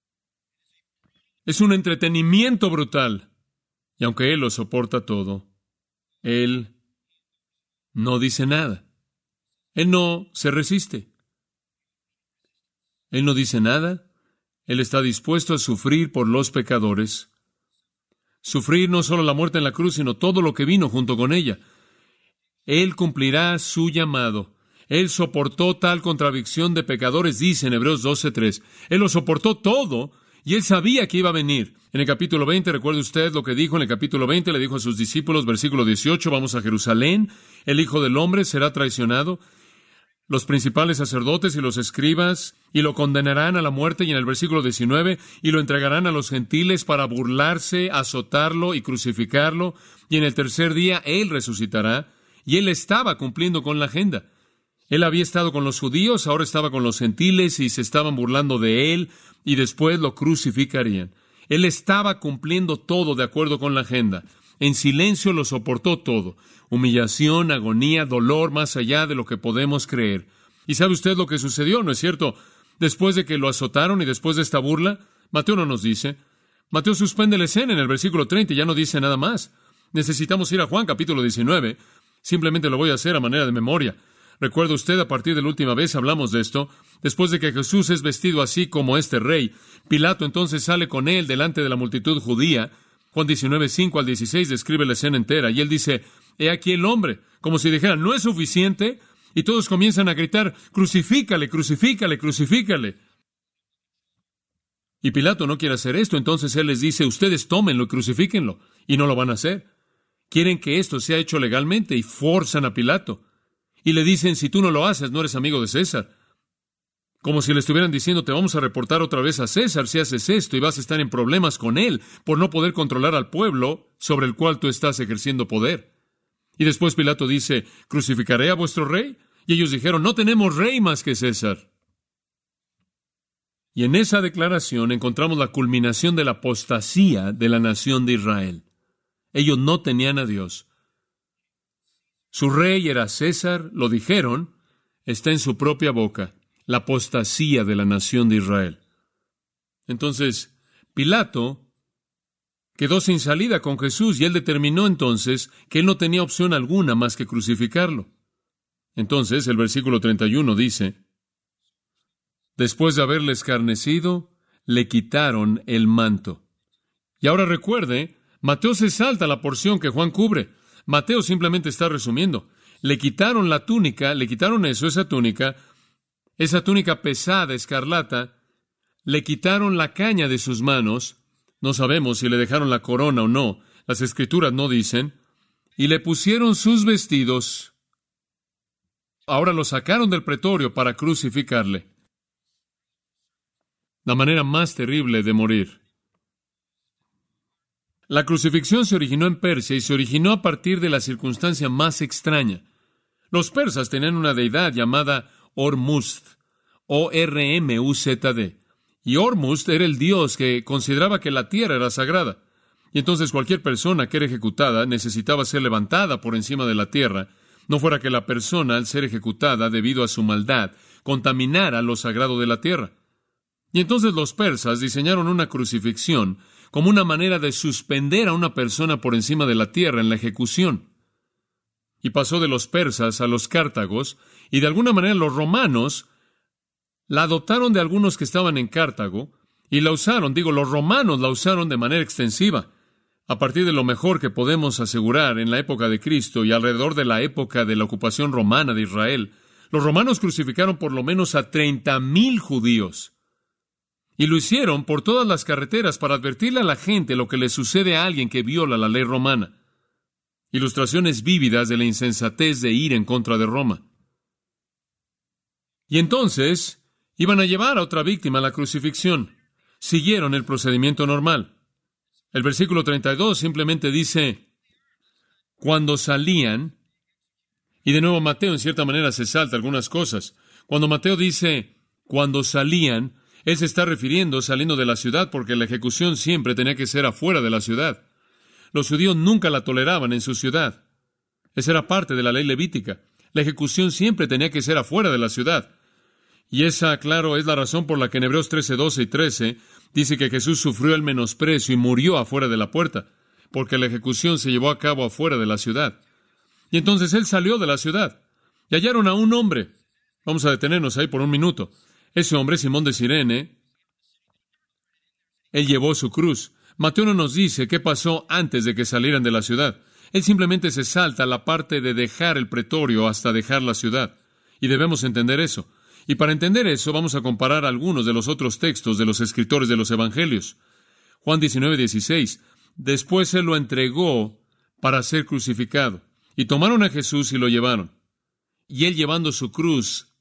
Speaker 2: Es un entretenimiento brutal. Y aunque él lo soporta todo, él no dice nada. Él no se resiste. Él no dice nada. Él está dispuesto a sufrir por los pecadores. Sufrir no solo la muerte en la cruz, sino todo lo que vino junto con ella. Él cumplirá su llamado. Él soportó tal contradicción de pecadores, dice en Hebreos doce tres. Él lo soportó todo y él sabía que iba a venir. En el capítulo veinte, recuerde usted lo que dijo en el capítulo veinte, le dijo a sus discípulos, versículo dieciocho, vamos a Jerusalén, el Hijo del Hombre será traicionado. los principales sacerdotes y los escribas, y lo condenarán a la muerte, y en el versículo diecinueve, y lo entregarán a los gentiles para burlarse, azotarlo y crucificarlo, y en el tercer día él resucitará, y él estaba cumpliendo con la agenda. Él había estado con los judíos, ahora estaba con los gentiles, y se estaban burlando de él, y después lo crucificarían. Él estaba cumpliendo todo de acuerdo con la agenda. En silencio lo soportó todo. Humillación, agonía, dolor más allá de lo que podemos creer. ¿Y sabe usted lo que sucedió, no es cierto? Después de que lo azotaron y después de esta burla, Mateo no nos dice. Mateo suspende la escena en el versículo treinta y ya no dice nada más. Necesitamos ir a Juan capítulo diecinueve. Simplemente lo voy a hacer a manera de memoria. ¿Recuerda usted, a partir de la última vez hablamos de esto? Después de que Jesús es vestido así como este rey, Pilato entonces sale con él delante de la multitud judía. Juan diecinueve, cinco al dieciséis describe la escena entera, y él dice, he aquí el hombre, como si dijera, ¿no es suficiente? Y todos comienzan a gritar, crucifícale, crucifícale, crucifícale. Y Pilato no quiere hacer esto, entonces él les dice, ustedes tómenlo y crucifíquenlo, y no lo van a hacer. Quieren que esto sea hecho legalmente y forzan a Pilato. Y le dicen, si tú no lo haces, no eres amigo de César. Como si le estuvieran diciendo, te vamos a reportar otra vez a César si haces esto y vas a estar en problemas con él por no poder controlar al pueblo sobre el cual tú estás ejerciendo poder. Y después Pilato dice, ¿crucificaré a vuestro rey? Y ellos dijeron, no tenemos rey más que César. Y en esa declaración encontramos la culminación de la apostasía de la nación de Israel. Ellos no tenían a Dios. Su rey era César, lo dijeron, está en su propia boca. La apostasía de la nación de Israel. Entonces, Pilato quedó sin salida con Jesús y él determinó entonces que él no tenía opción alguna más que crucificarlo. Entonces, el versículo treinta y uno dice, después de haberle escarnecido, le quitaron el manto. Y ahora recuerde, Mateo se salta la porción que Juan cubre. Mateo simplemente está resumiendo. Le quitaron la túnica, le quitaron eso, esa túnica, esa túnica pesada, escarlata, le quitaron la caña de sus manos, no sabemos si le dejaron la corona o no, las escrituras no dicen, y le pusieron sus vestidos. Ahora lo sacaron del pretorio para crucificarle. La manera más terrible de morir. La crucifixión se originó en Persia y se originó a partir de la circunstancia más extraña. Los persas tenían una deidad llamada Ormuzd, O R M U Z D. Y Ormuzd era el dios que consideraba que la tierra era sagrada. Y entonces cualquier persona que era ejecutada necesitaba ser levantada por encima de la tierra, no fuera que la persona, al ser ejecutada debido a su maldad, contaminara lo sagrado de la tierra. Y entonces los persas diseñaron una crucifixión como una manera de suspender a una persona por encima de la tierra en la ejecución. Y pasó de los persas a los cártagos, y de alguna manera los romanos la adoptaron de algunos que estaban en Cartago, y la usaron, digo, los romanos la usaron de manera extensiva, a partir de lo mejor que podemos asegurar en la época de Cristo y alrededor de la época de la ocupación romana de Israel. Los romanos crucificaron por lo menos a treinta mil judíos, y lo hicieron por todas las carreteras para advertirle a la gente lo que le sucede a alguien que viola la ley romana. Ilustraciones vívidas de la insensatez de ir en contra de Roma. Y entonces iban a llevar a otra víctima a la crucifixión. Siguieron el procedimiento normal. El versículo treinta y dos simplemente dice, cuando salían, y de nuevo Mateo en cierta manera se salta algunas cosas. Cuando Mateo dice, cuando salían, él se está refiriendo saliendo de la ciudad porque la ejecución siempre tenía que ser afuera de la ciudad. Los judíos nunca la toleraban en su ciudad. Esa era parte de la ley levítica. La ejecución siempre tenía que ser afuera de la ciudad. Y esa, claro, es la razón por la que en Hebreos trece, doce y trece dice que Jesús sufrió el menosprecio y murió afuera de la puerta, porque la ejecución se llevó a cabo afuera de la ciudad. Y entonces él salió de la ciudad. Y hallaron a un hombre. Vamos a detenernos ahí por un minuto. Ese hombre, Simón de Cirene, él llevó su cruz. Mateo no nos dice qué pasó antes de que salieran de la ciudad. Él simplemente se salta la parte de dejar el pretorio hasta dejar la ciudad. Y debemos entender eso. Y para entender eso, vamos a comparar algunos de los otros textos de los escritores de los evangelios. Juan diecinueve, dieciséis. Después él lo entregó para ser crucificado. Y tomaron a Jesús y lo llevaron. Y él, llevando su cruz,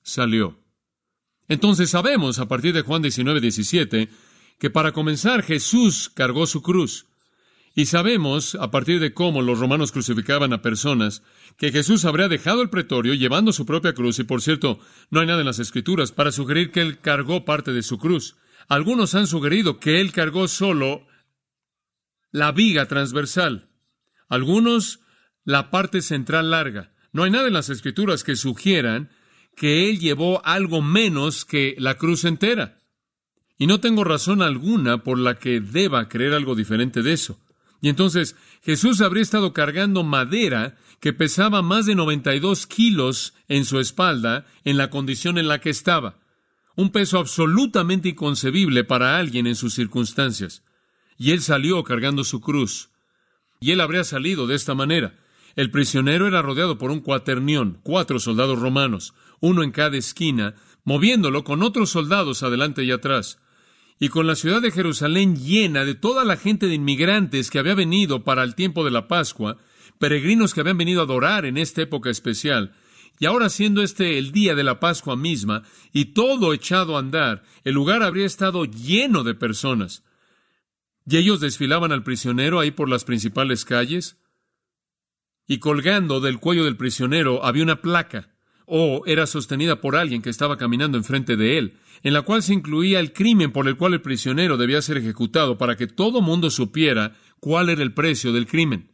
Speaker 2: salió. Entonces sabemos, a partir de Juan diecinueve, diecisiete, que para comenzar Jesús cargó su cruz. Y sabemos, a partir de cómo los romanos crucificaban a personas, que Jesús habría dejado el pretorio llevando su propia cruz, y por cierto, no hay nada en las Escrituras para sugerir que Él cargó parte de su cruz. Algunos han sugerido que Él cargó solo la viga transversal, algunos la parte central larga. No hay nada en las Escrituras que sugieran que Él llevó algo menos que la cruz entera. Y no tengo razón alguna por la que deba creer algo diferente de eso. Y entonces Jesús habría estado cargando madera que pesaba más de noventa y dos kilos en su espalda en la condición en la que estaba. Un peso absolutamente inconcebible para alguien en sus circunstancias. Y Él salió cargando su cruz. Y Él habría salido de esta manera. El prisionero era rodeado por un cuaternión, cuatro soldados romanos, uno en cada esquina, moviéndolo con otros soldados adelante y atrás. Y con la ciudad de Jerusalén llena de toda la gente de inmigrantes que había venido para el tiempo de la Pascua, peregrinos que habían venido a adorar en esta época especial, y ahora siendo este el día de la Pascua misma, y todo echado a andar, el lugar habría estado lleno de personas. Y ellos desfilaban al prisionero ahí por las principales calles, y colgando del cuello del prisionero había una placa, o era sostenida por alguien que estaba caminando enfrente de él, en la cual se incluía el crimen por el cual el prisionero debía ser ejecutado para que todo mundo supiera cuál era el precio del crimen.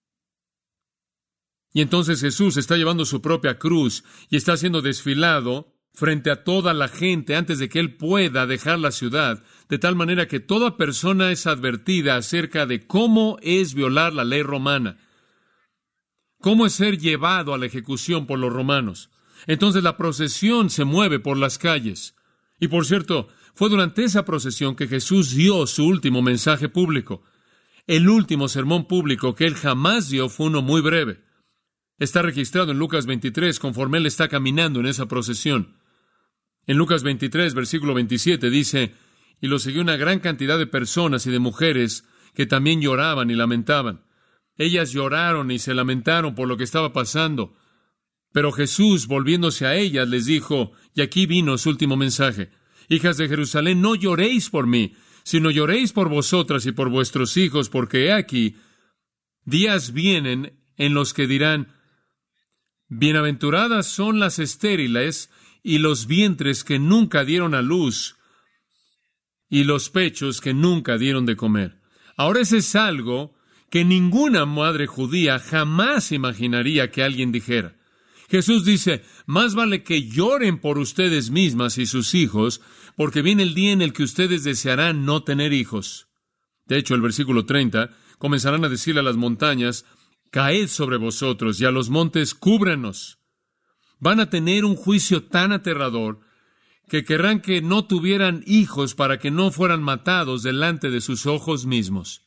Speaker 2: Y entonces Jesús está llevando su propia cruz y está siendo desfilado frente a toda la gente antes de que Él pueda dejar la ciudad, de tal manera que toda persona es advertida acerca de cómo es violar la ley romana, cómo es ser llevado a la ejecución por los romanos. Entonces la procesión se mueve por las calles. Y por cierto, fue durante esa procesión que Jesús dio su último mensaje público. El último sermón público que Él jamás dio fue uno muy breve. Está registrado en Lucas veintitrés, conforme Él está caminando en esa procesión. En Lucas veintitrés, versículo veintisiete, dice, y lo siguió una gran cantidad de personas y de mujeres que también lloraban y lamentaban. Ellas lloraron y se lamentaron por lo que estaba pasando. Pero Jesús, volviéndose a ellas, les dijo, y aquí vino su último mensaje, hijas de Jerusalén, no lloréis por mí, sino lloréis por vosotras y por vuestros hijos, porque he aquí, días vienen en los que dirán, bienaventuradas son las estériles y los vientres que nunca dieron a luz y los pechos que nunca dieron de comer. Ahora ese es algo que ninguna madre judía jamás imaginaría que alguien dijera. Jesús dice, más vale que lloren por ustedes mismas y sus hijos, porque viene el día en el que ustedes desearán no tener hijos. De hecho, el versículo treinta, comenzarán a decirle a las montañas, caed sobre vosotros, y a los montes, cúbranos. Van a tener un juicio tan aterrador que querrán que no tuvieran hijos para que no fueran matados delante de sus ojos mismos.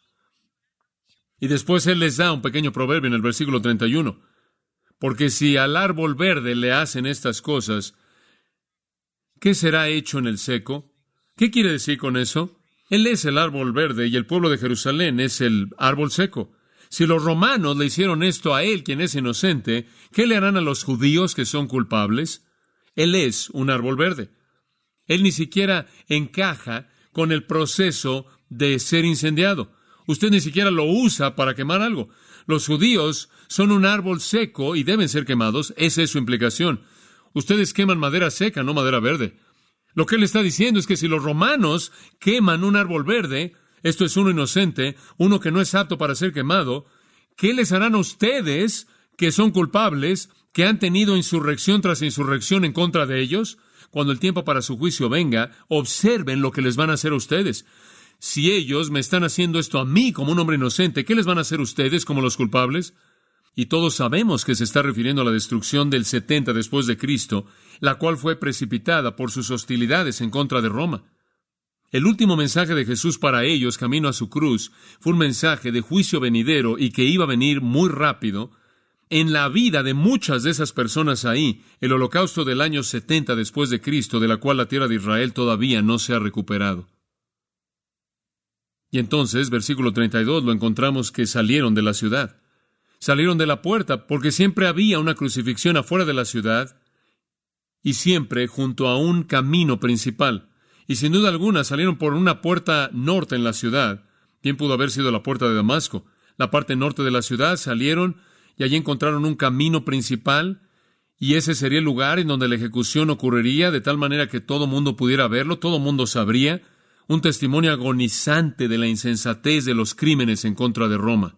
Speaker 2: Y después Él les da un pequeño proverbio en el versículo treinta y uno. Porque si al árbol verde le hacen estas cosas, ¿qué será hecho en el seco? ¿Qué quiere decir con eso? Él es el árbol verde y el pueblo de Jerusalén es el árbol seco. Si los romanos le hicieron esto a Él, quien es inocente, ¿qué le harán a los judíos que son culpables? Él es un árbol verde. Él ni siquiera encaja con el proceso de ser incendiado. Usted ni siquiera lo usa para quemar algo. Los judíos son un árbol seco y deben ser quemados. Esa es su implicación. Ustedes queman madera seca, no madera verde. Lo que él está diciendo es que si los romanos queman un árbol verde, esto es uno inocente, uno que no es apto para ser quemado, ¿qué les harán a ustedes que son culpables, que han tenido insurrección tras insurrección en contra de ellos? Cuando el tiempo para su juicio venga, observen lo que les van a hacer a ustedes. Si ellos me están haciendo esto a mí como un hombre inocente, ¿qué les van a hacer ustedes como los culpables? Y todos sabemos que se está refiriendo a la destrucción del setenta después de Cristo, la cual fue precipitada por sus hostilidades en contra de Roma. El último mensaje de Jesús para ellos, camino a su cruz, fue un mensaje de juicio venidero y que iba a venir muy rápido. En la vida de muchas de esas personas ahí, el holocausto del año setenta después de Cristo, de la cual la tierra de Israel todavía no se ha recuperado. Y entonces, versículo treinta y dos, lo encontramos que salieron de la ciudad. Salieron de la puerta, porque siempre había una crucifixión afuera de la ciudad, y siempre junto a un camino principal. Y sin duda alguna salieron por una puerta norte en la ciudad. Bien pudo haber sido la puerta de Damasco. La parte norte de la ciudad salieron y allí encontraron un camino principal, y ese sería el lugar en donde la ejecución ocurriría, de tal manera que todo mundo pudiera verlo, todo mundo sabría, un testimonio agonizante de la insensatez de los crímenes en contra de Roma.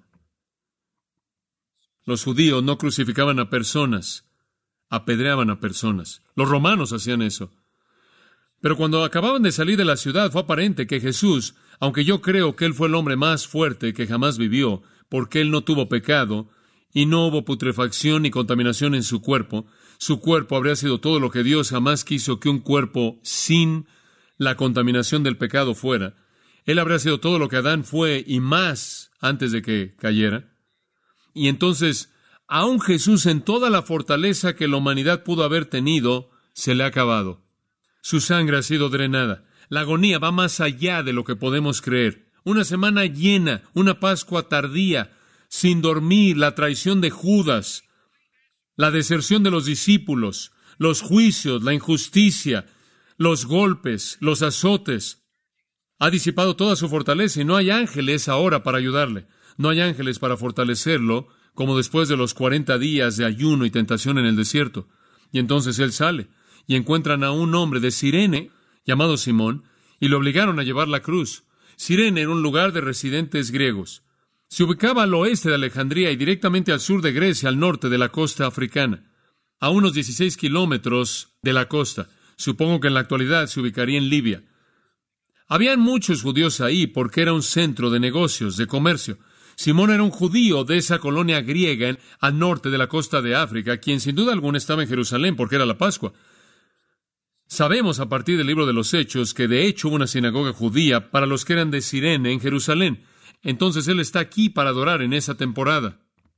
Speaker 2: Los judíos no crucificaban a personas, apedreaban a personas. Los romanos hacían eso. Pero cuando acababan de salir de la ciudad, fue aparente que Jesús, aunque yo creo que Él fue el hombre más fuerte que jamás vivió, porque Él no tuvo pecado, y no hubo putrefacción ni contaminación en su cuerpo, su cuerpo habría sido todo lo que Dios jamás quiso que un cuerpo sin la contaminación del pecado fuera. Él habría sido todo lo que Adán fue y más antes de que cayera. Y entonces, aun Jesús, en toda la fortaleza que la humanidad pudo haber tenido, se le ha acabado. Su sangre ha sido drenada. La agonía va más allá de lo que podemos creer. Una semana llena, una Pascua tardía, sin dormir, la traición de Judas, la deserción de los discípulos, los juicios, la injusticia, los golpes, los azotes. Ha disipado toda su fortaleza y no hay ángeles ahora para ayudarle. No hay ángeles para fortalecerlo, como después de los cuarenta días de ayuno y tentación en el desierto. Y entonces él sale, y encuentran a un hombre de Cirene, llamado Simón, y lo obligaron a llevar la cruz. Cirene era un lugar de residentes griegos. Se ubicaba al oeste de Alejandría y directamente al sur de Grecia, al norte de la costa africana, a unos dieciséis kilómetros de la costa. Supongo que en la actualidad se ubicaría en Libia. Habían muchos judíos ahí porque era un centro de negocios, de comercio. Simón era un judío de esa colonia griega al norte de la costa de África, quien sin duda alguna estaba en Jerusalén porque era la Pascua. Sabemos a partir del libro de los Hechos que de hecho hubo una sinagoga judía para los que eran de Cirene en Jerusalén. Entonces él está aquí para adorar en esa temporada.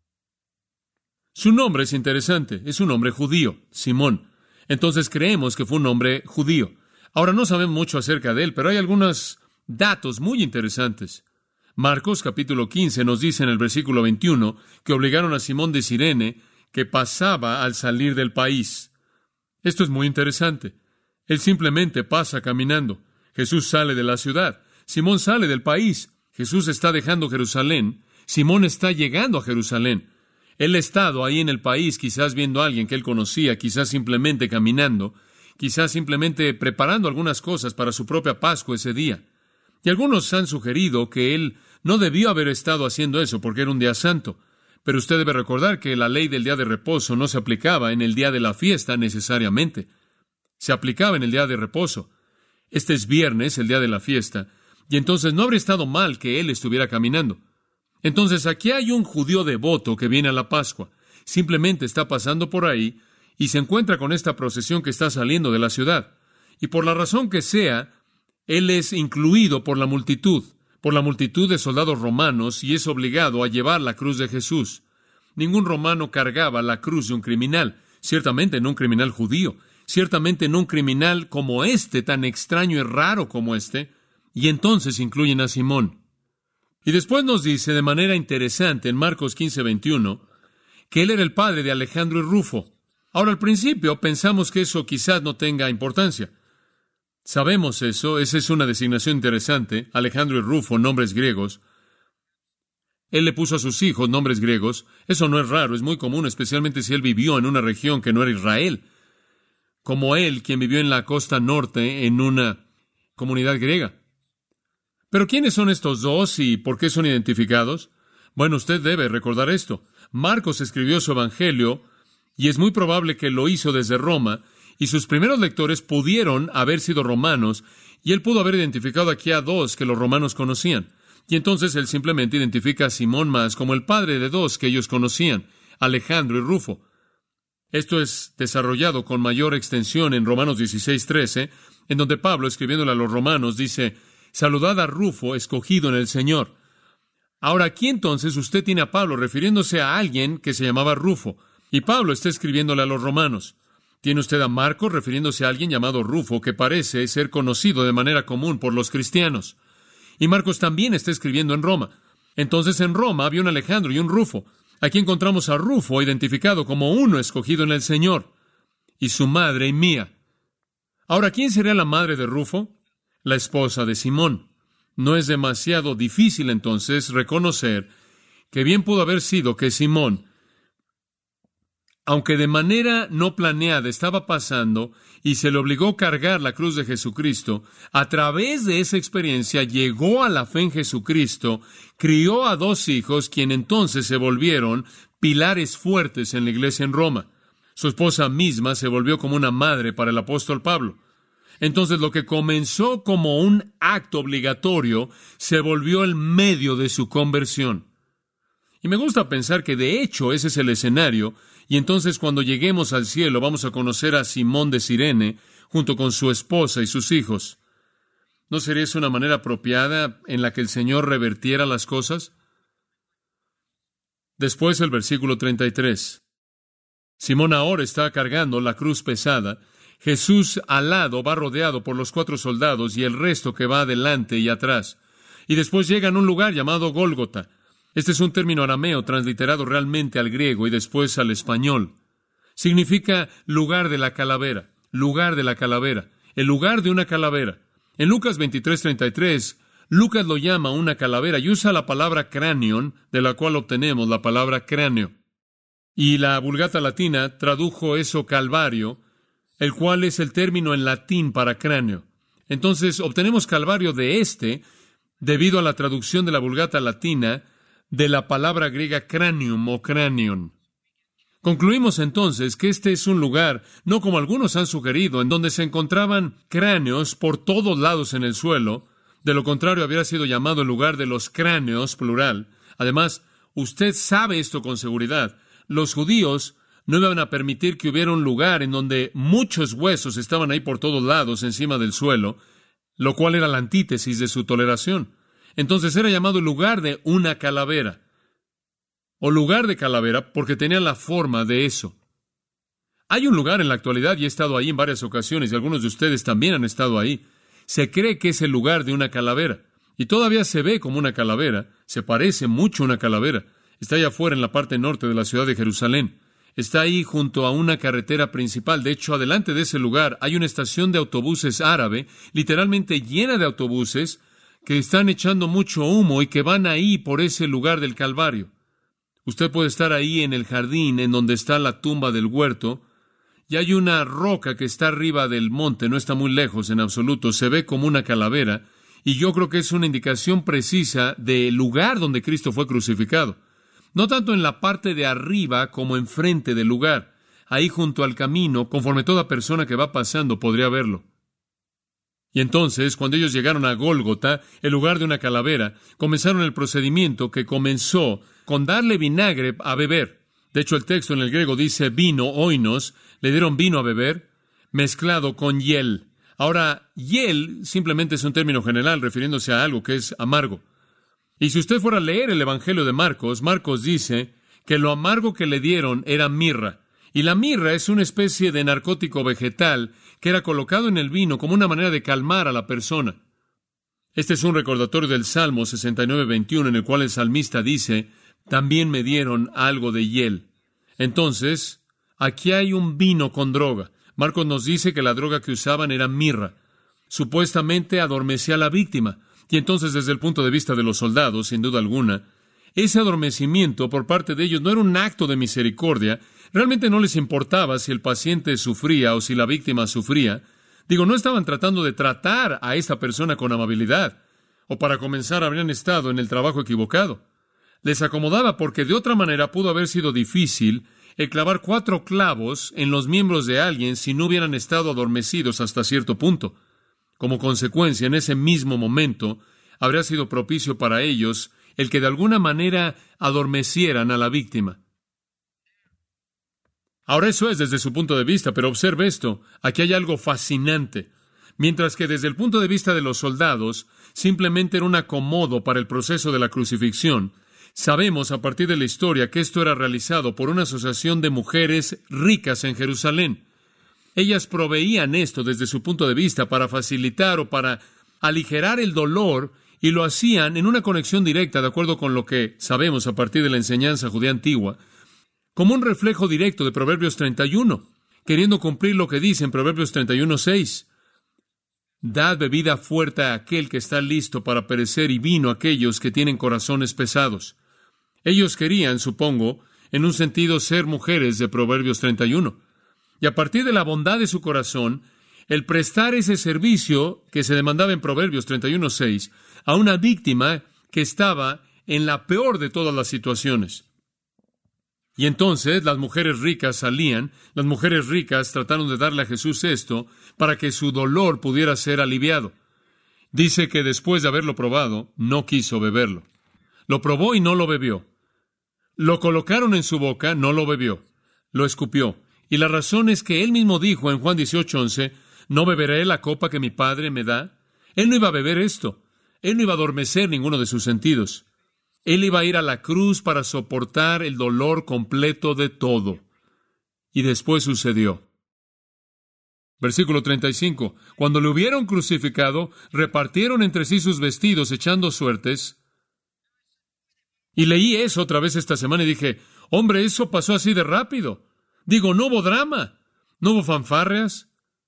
Speaker 2: Su nombre es interesante, es un nombre judío, Simón. Entonces creemos que fue un hombre judío. Ahora no sabemos mucho acerca de él, pero hay algunos datos muy interesantes. Marcos capítulo quince nos dice en el versículo veintiuno que obligaron a Simón de Cirene que pasaba al salir del país. Esto es muy interesante. Él simplemente pasa caminando. Jesús sale de la ciudad. Simón sale del país. Jesús está dejando Jerusalén. Simón está llegando a Jerusalén. Él ha estado ahí en el país, quizás viendo a alguien que él conocía, quizás simplemente caminando, quizás simplemente preparando algunas cosas para su propia Pascua ese día. Y algunos han sugerido que él no debió haber estado haciendo eso porque era un día santo. Pero usted debe recordar que la ley del día de reposo no se aplicaba en el día de la fiesta necesariamente. Se aplicaba en el día de reposo. Este es viernes, el día de la fiesta, y entonces no habría estado mal que él estuviera caminando. Entonces aquí hay un judío devoto que viene a la Pascua. Simplemente está pasando por ahí y se encuentra con esta procesión que está saliendo de la ciudad. Y por la razón que sea, él es incluido por la multitud, por la multitud de soldados romanos, y es obligado a llevar la cruz de Jesús. Ningún romano cargaba la cruz de un criminal, ciertamente no un criminal judío, ciertamente no un criminal como este, tan extraño y raro como este, y entonces incluyen a Simón. Y después nos dice de manera interesante en Marcos quince veintiuno que él era el padre de Alejandro y Rufo. Ahora, al principio pensamos que eso quizás no tenga importancia. Sabemos eso, esa es una designación interesante. Alejandro y Rufo, nombres griegos. Él le puso a sus hijos nombres griegos. Eso no es raro, es muy común, especialmente si él vivió en una región que no era Israel. Como él, quien vivió en la costa norte en una comunidad griega. Pero ¿quiénes son estos dos y por qué son identificados? Bueno, usted debe recordar esto. Marcos escribió su evangelio y es muy probable que lo hizo desde Roma, y sus primeros lectores pudieron haber sido romanos, y él pudo haber identificado aquí a dos que los romanos conocían. Y entonces él simplemente identifica a Simón más como el padre de dos que ellos conocían, Alejandro y Rufo. Esto es desarrollado con mayor extensión en Romanos dieciséis trece, en donde Pablo, escribiéndole a los romanos, dice: saludad a Rufo, escogido en el Señor. Ahora aquí entonces usted tiene a Pablo refiriéndose a alguien que se llamaba Rufo, y Pablo está escribiéndole a los romanos. Tiene usted a Marcos refiriéndose a alguien llamado Rufo, que parece ser conocido de manera común por los cristianos. Y Marcos también está escribiendo en Roma. Entonces en Roma había un Alejandro y un Rufo. Aquí encontramos a Rufo identificado como uno escogido en el Señor. y su madre y mía. Ahora, ¿quién sería la madre de Rufo? La esposa de Simón. No es demasiado difícil entonces reconocer que bien pudo haber sido que Simón, aunque de manera no planeada estaba pasando y se le obligó a cargar la cruz de Jesucristo, a través de esa experiencia llegó a la fe en Jesucristo, crió a dos hijos, quienes entonces se volvieron pilares fuertes en la iglesia en Roma. Su esposa misma se volvió como una madre para el apóstol Pablo. Entonces, lo que comenzó como un acto obligatorio se volvió el medio de su conversión. Y me gusta pensar que de hecho ese es el escenario, y entonces cuando lleguemos al cielo vamos a conocer a Simón de Cirene junto con su esposa y sus hijos. ¿No sería eso una manera apropiada en la que el Señor revertiera las cosas? Después el versículo treinta y tres. Simón ahora está cargando la cruz pesada. Jesús al lado va rodeado por los cuatro soldados y el resto que va adelante y atrás. Y después llegan a un lugar llamado Gólgota. Este es un término arameo transliterado realmente al griego y después al español. Significa lugar de la calavera, lugar de la calavera, el lugar de una calavera. En Lucas veintitrés treinta y tres, Lucas lo llama una calavera y usa la palabra cranion, de la cual obtenemos la palabra cráneo. Y la Vulgata latina tradujo eso calvario, el cual es el término en latín para cráneo. Entonces, obtenemos calvario de este, debido a la traducción de la Vulgata latina, de la palabra griega cranium o cranion. Concluimos entonces que este es un lugar, no como algunos han sugerido, en donde se encontraban cráneos por todos lados en el suelo. De lo contrario, habría sido llamado el lugar de los cráneos, plural. Además, usted sabe esto con seguridad. Los judíos no iban a permitir que hubiera un lugar en donde muchos huesos estaban ahí por todos lados encima del suelo, lo cual era la antítesis de su toleración. Entonces era llamado el lugar de una calavera, o lugar de calavera, porque tenía la forma de eso. Hay un lugar en la actualidad, y he estado ahí en varias ocasiones, y algunos de ustedes también han estado ahí. Se cree que es el lugar de una calavera, y todavía se ve como una calavera, se parece mucho a una calavera. Está allá afuera en la parte norte de la ciudad de Jerusalén. Está ahí junto a una carretera principal. De hecho, adelante de ese lugar hay una estación de autobuses árabe, literalmente llena de autobuses, que están echando mucho humo y que van ahí por ese lugar del Calvario. Usted puede estar ahí en el jardín en donde está la tumba del huerto, y hay una roca que está arriba del monte, no está muy lejos en absoluto, se ve como una calavera, y yo creo que es una indicación precisa del lugar donde Cristo fue crucificado. No tanto en la parte de arriba como enfrente del lugar, ahí junto al camino, conforme toda persona que va pasando podría verlo. Y entonces, cuando ellos llegaron a Gólgota, el lugar de una calavera, comenzaron el procedimiento que comenzó con darle vinagre a beber. De hecho, el texto en el griego dice vino, oinos, le dieron vino a beber, mezclado con hiel. Ahora, hiel simplemente es un término general refiriéndose a algo que es amargo. Y si usted fuera a leer el Evangelio de Marcos, Marcos dice que lo amargo que le dieron era mirra. Y la mirra es una especie de narcótico vegetal que era colocado en el vino como una manera de calmar a la persona. Este es un recordatorio del Salmo sesenta y nueve veintiuno, en el cual el salmista dice, también me dieron algo de hiel. Entonces, aquí hay un vino con droga. Marcos nos dice que la droga que usaban era mirra. Supuestamente adormecía a la víctima. Y entonces, desde el punto de vista de los soldados, sin duda alguna, ese adormecimiento por parte de ellos no era un acto de misericordia. Realmente no les importaba si el paciente sufría o si la víctima sufría. Digo, no estaban tratando de tratar a esta persona con amabilidad. O para comenzar, habrían estado en el trabajo equivocado. Les acomodaba porque de otra manera pudo haber sido difícil el clavar cuatro clavos en los miembros de alguien si no hubieran estado adormecidos hasta cierto punto. Como consecuencia, en ese mismo momento, habría sido propicio para ellos el que de alguna manera adormecieran a la víctima. Ahora eso es desde su punto de vista, pero observe esto, aquí hay algo fascinante. Mientras que desde el punto de vista de los soldados, simplemente era un acomodo para el proceso de la crucifixión, sabemos a partir de la historia que esto era realizado por una asociación de mujeres ricas en Jerusalén. Ellas proveían esto desde su punto de vista para facilitar o para aligerar el dolor, y lo hacían en una conexión directa, de acuerdo con lo que sabemos a partir de la enseñanza judía antigua, como un reflejo directo de Proverbios treinta y uno, queriendo cumplir lo que dice en Proverbios treinta y uno seis. Dad bebida fuerte a aquel que está listo para perecer y vino a aquellos que tienen corazones pesados. Ellos querían, supongo, en un sentido, ser mujeres de Proverbios treinta y uno. Y a partir de la bondad de su corazón, el prestar ese servicio que se demandaba en Proverbios treinta y uno seis a una víctima que estaba en la peor de todas las situaciones. Y entonces las mujeres ricas salían, las mujeres ricas trataron de darle a Jesús esto para que su dolor pudiera ser aliviado. Dice que después de haberlo probado, no quiso beberlo. Lo probó y no lo bebió. Lo colocaron en su boca, no lo bebió. Lo escupió. Y la razón es que él mismo dijo en Juan dieciocho once, ¿no beberé la copa que mi Padre me da? Él no iba a beber esto. Él no iba a adormecer ninguno de sus sentidos. Él iba a ir a la cruz para soportar el dolor completo de todo. Y después sucedió. Versículo treinta y cinco. Cuando le hubieron crucificado, repartieron entre sí sus vestidos, echando suertes. Y leí eso otra vez esta semana y dije, hombre, eso pasó así de rápido. Digo, no hubo drama, no hubo fanfarrias,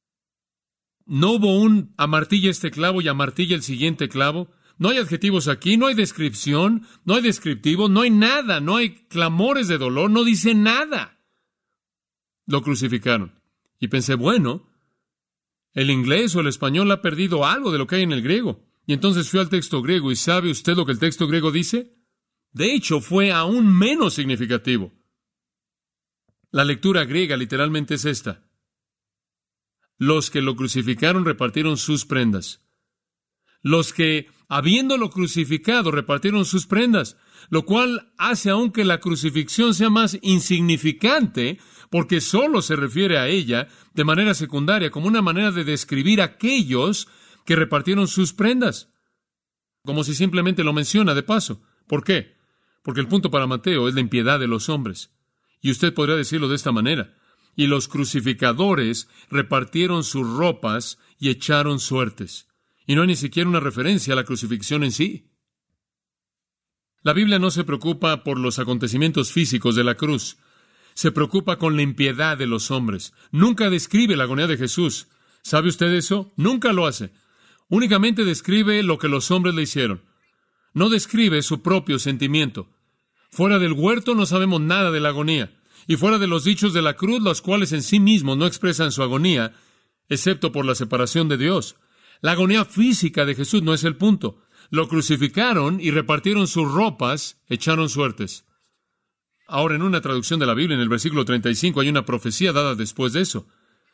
Speaker 2: no hubo un amartilla este clavo y amartilla el siguiente clavo. No hay adjetivos aquí, no hay descripción, no hay descriptivo, no hay nada, no hay clamores de dolor, no dice nada. Lo crucificaron. Y pensé, bueno, el inglés o el español ha perdido algo de lo que hay en el griego. Y entonces fui al texto griego, ¿y sabe usted lo que el texto griego dice? De hecho, fue aún menos significativo. La lectura griega literalmente es esta. Los que lo crucificaron repartieron sus prendas. Los que, habiéndolo crucificado, repartieron sus prendas, lo cual hace aún que la crucifixión sea más insignificante, porque solo se refiere a ella de manera secundaria, como una manera de describir a aquellos que repartieron sus prendas, como si simplemente lo menciona de paso. ¿Por qué? Porque el punto para Mateo es la impiedad de los hombres. Y usted podría decirlo de esta manera. Y los crucificadores repartieron sus ropas y echaron suertes. Y no hay ni siquiera una referencia a la crucifixión en sí. La Biblia no se preocupa por los acontecimientos físicos de la cruz. Se preocupa con la impiedad de los hombres. Nunca describe la agonía de Jesús. ¿Sabe usted eso? Nunca lo hace. Únicamente describe lo que los hombres le hicieron. No describe su propio sentimiento. Fuera del huerto no sabemos nada de la agonía. Y fuera de los dichos de la cruz, los cuales en sí mismos no expresan su agonía, excepto por la separación de Dios. La agonía física de Jesús no es el punto. Lo crucificaron y repartieron sus ropas, echaron suertes. Ahora, en una traducción de la Biblia, en el versículo treinta y cinco, hay una profecía dada después de eso,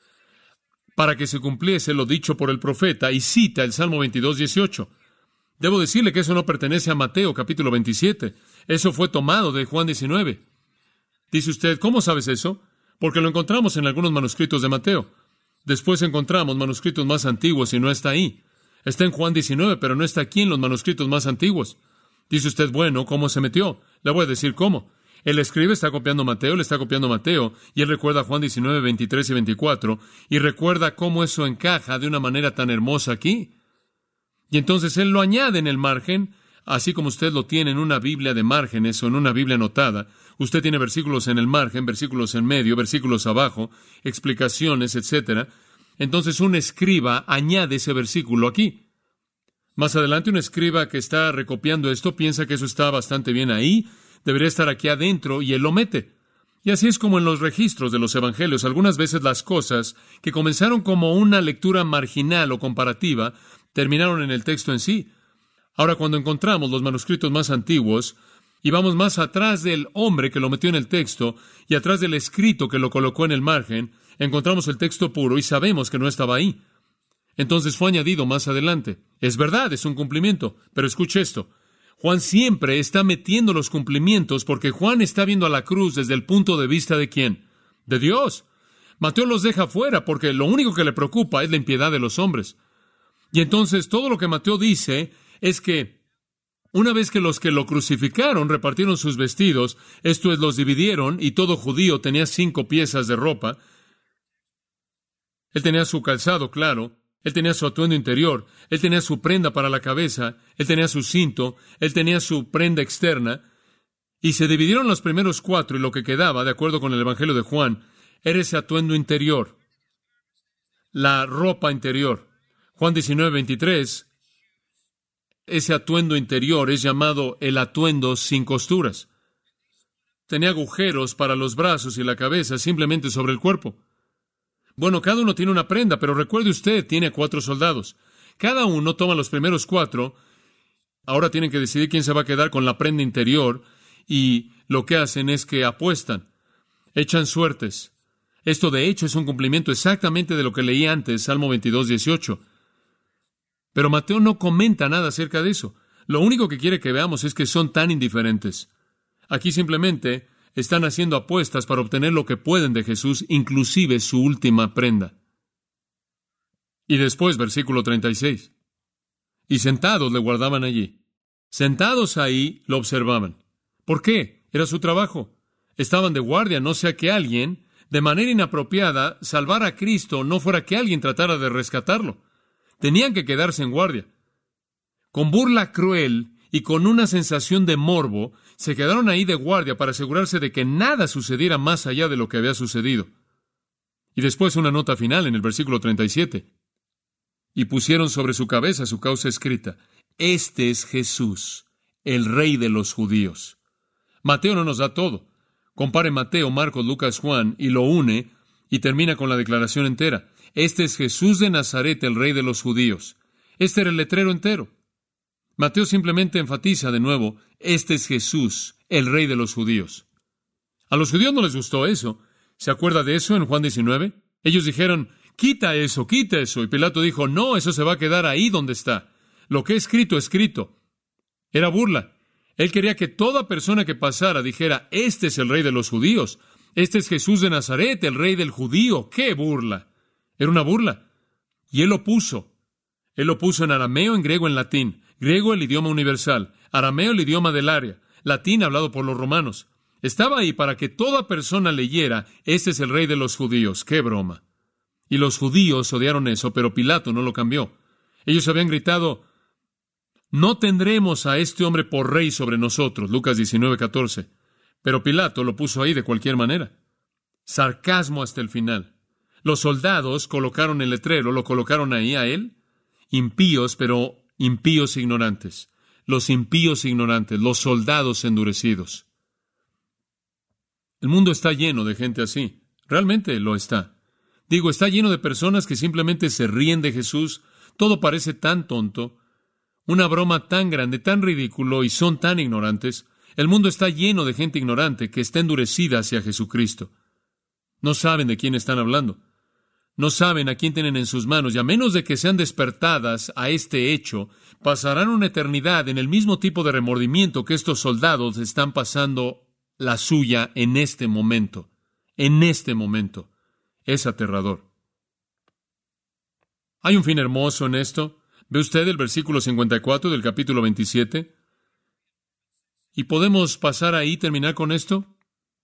Speaker 2: para que se cumpliese lo dicho por el profeta, y cita el Salmo veintidós, dieciocho. Debo decirle que eso no pertenece a Mateo, capítulo veintisiete. Eso fue tomado de Juan diecinueve. Dice usted, ¿cómo sabes eso? Porque lo encontramos en algunos manuscritos de Mateo. Después encontramos manuscritos más antiguos y no está ahí. Está en Juan diecinueve, pero no está aquí en los manuscritos más antiguos. Dice usted, bueno, ¿cómo se metió? Le voy a decir cómo. El escribe está copiando Mateo, le está copiando Mateo, y él recuerda Juan diecinueve, veintitrés y veinticuatro, y recuerda cómo eso encaja de una manera tan hermosa aquí. Y entonces él lo añade en el margen, así como usted lo tiene en una Biblia de márgenes o en una Biblia anotada. Usted tiene versículos en el margen, versículos en medio, versículos abajo, explicaciones, etcétera. Entonces un escriba añade ese versículo aquí. Más adelante un escriba que está recopiando esto piensa que eso está bastante bien ahí, debería estar aquí adentro, y él lo mete. Y así es como en los registros de los evangelios, algunas veces las cosas que comenzaron como una lectura marginal o comparativa, terminaron en el texto en sí. Ahora, cuando encontramos los manuscritos más antiguos, y vamos más atrás del hombre que lo metió en el texto, y atrás del escrito que lo colocó en el margen, encontramos el texto puro y sabemos que no estaba ahí. Entonces fue añadido más adelante. Es verdad, es un cumplimiento, pero escuche esto. Juan siempre está metiendo los cumplimientos porque Juan está viendo a la cruz desde el punto de vista de ¿quién? De Dios. Mateo los deja fuera porque lo único que le preocupa es la impiedad de los hombres. Y entonces todo lo que Mateo dice es que una vez que los que lo crucificaron repartieron sus vestidos, esto es, los dividieron, y todo judío tenía cinco piezas de ropa. Él tenía su calzado, claro. Él tenía su atuendo interior. Él tenía su prenda para la cabeza. Él tenía su cinto. Él tenía su prenda externa. Y se dividieron los primeros cuatro, y lo que quedaba, de acuerdo con el Evangelio de Juan, Era ese atuendo interior, la ropa interior. Juan diecinueve, veintitrés, ese atuendo interior es llamado el atuendo sin costuras. Tenía agujeros para los brazos y la cabeza simplemente sobre el cuerpo. Bueno, cada uno tiene una prenda, pero recuerde usted, tiene cuatro soldados. Cada uno toma los primeros cuatro. Ahora tienen que decidir quién se va a quedar con la prenda interior, y lo que hacen es que apuestan, echan suertes. Esto, de hecho, es un cumplimiento exactamente de lo que leí antes, Salmo veintidós, dieciocho. Pero Mateo no comenta nada acerca de eso. Lo único que quiere que veamos es que son tan indiferentes. Aquí simplemente están haciendo apuestas para obtener lo que pueden de Jesús, inclusive su última prenda. Y después, versículo treinta y seis. Y sentados le guardaban allí. Sentados ahí lo observaban. ¿Por qué? Era su trabajo. Estaban de guardia, no sea que alguien, de manera inapropiada, salvara a Cristo, no fuera que alguien tratara de rescatarlo. Tenían que quedarse en guardia. Con burla cruel y con una sensación de morbo, se quedaron ahí de guardia para asegurarse de que nada sucediera más allá de lo que había sucedido. Y después una nota final en el versículo treinta y siete. Y pusieron sobre su cabeza su causa escrita: Este es Jesús, el Rey de los judíos. Mateo no nos da todo. Compare Mateo, Marcos, Lucas, Juan, y lo une, y termina con la declaración entera. Este es Jesús de Nazaret, el Rey de los judíos. Este era el letrero entero. Mateo simplemente enfatiza de nuevo: Este es Jesús, el Rey de los judíos. A los judíos no les gustó eso. ¿Se acuerda de eso en Juan diecinueve? Ellos dijeron: Quita eso, quita eso. Y Pilato dijo: No, eso se va a quedar ahí donde está. Lo que he escrito, escrito. Era burla. Él quería que toda persona que pasara dijera: Este es el Rey de los judíos. Este es Jesús de Nazaret, el Rey del judío. ¡Qué burla! Era una burla. Y él lo puso. Él lo puso en arameo, en griego, en latín. Griego, el idioma universal. Arameo, el idioma del área. Latín, hablado por los romanos. Estaba ahí para que toda persona leyera: Este es el Rey de los judíos. ¡Qué broma! Y los judíos odiaron eso, pero Pilato no lo cambió. Ellos habían gritado: No tendremos a este hombre por rey sobre nosotros. Lucas diecinueve, catorce. Pero Pilato lo puso ahí de cualquier manera. Sarcasmo hasta el final. Los soldados colocaron el letrero, lo colocaron ahí a él. Impíos, pero impíos ignorantes. Los impíos ignorantes, los soldados endurecidos. El mundo está lleno de gente así. Realmente lo está. Digo, está lleno de personas que simplemente se ríen de Jesús. Todo parece tan tonto. Una broma tan grande, tan ridículo, y son tan ignorantes. El mundo está lleno de gente ignorante que está endurecida hacia Jesucristo. No saben de quién están hablando. No saben a quién tienen en sus manos, y a menos de que sean despertadas a este hecho, pasarán una eternidad en el mismo tipo de remordimiento que estos soldados están pasando la suya en este momento. En este momento. Es aterrador. Hay un fin hermoso en esto. ¿Ve usted el versículo cincuenta y cuatro del capítulo veintisiete? ¿Y podemos pasar ahí y terminar con esto?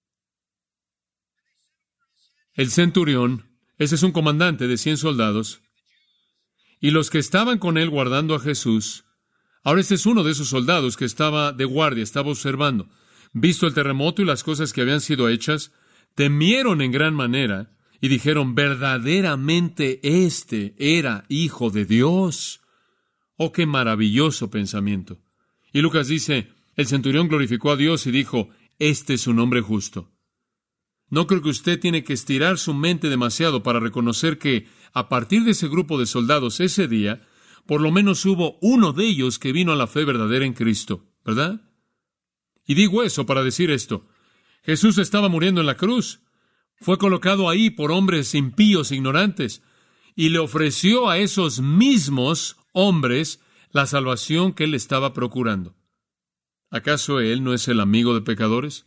Speaker 2: El centurión, ese es un comandante de cien soldados, y los que estaban con él guardando a Jesús. Ahora este es uno de esos soldados que estaba de guardia, estaba observando. Visto el terremoto y las cosas que habían sido hechas, temieron en gran manera y dijeron: verdaderamente este era Hijo de Dios. ¡Oh, qué maravilloso pensamiento! Y Lucas dice: el centurión glorificó a Dios y dijo: este es un hombre justo. No creo que usted tiene que estirar su mente demasiado para reconocer que, a partir de ese grupo de soldados ese día, por lo menos hubo uno de ellos que vino a la fe verdadera en Cristo, ¿verdad? Y digo eso para decir esto: Jesús estaba muriendo en la cruz. Fue colocado ahí por hombres impíos, ignorantes, y le ofreció a esos mismos hombres la salvación que él estaba procurando. ¿Acaso él no es el amigo de pecadores?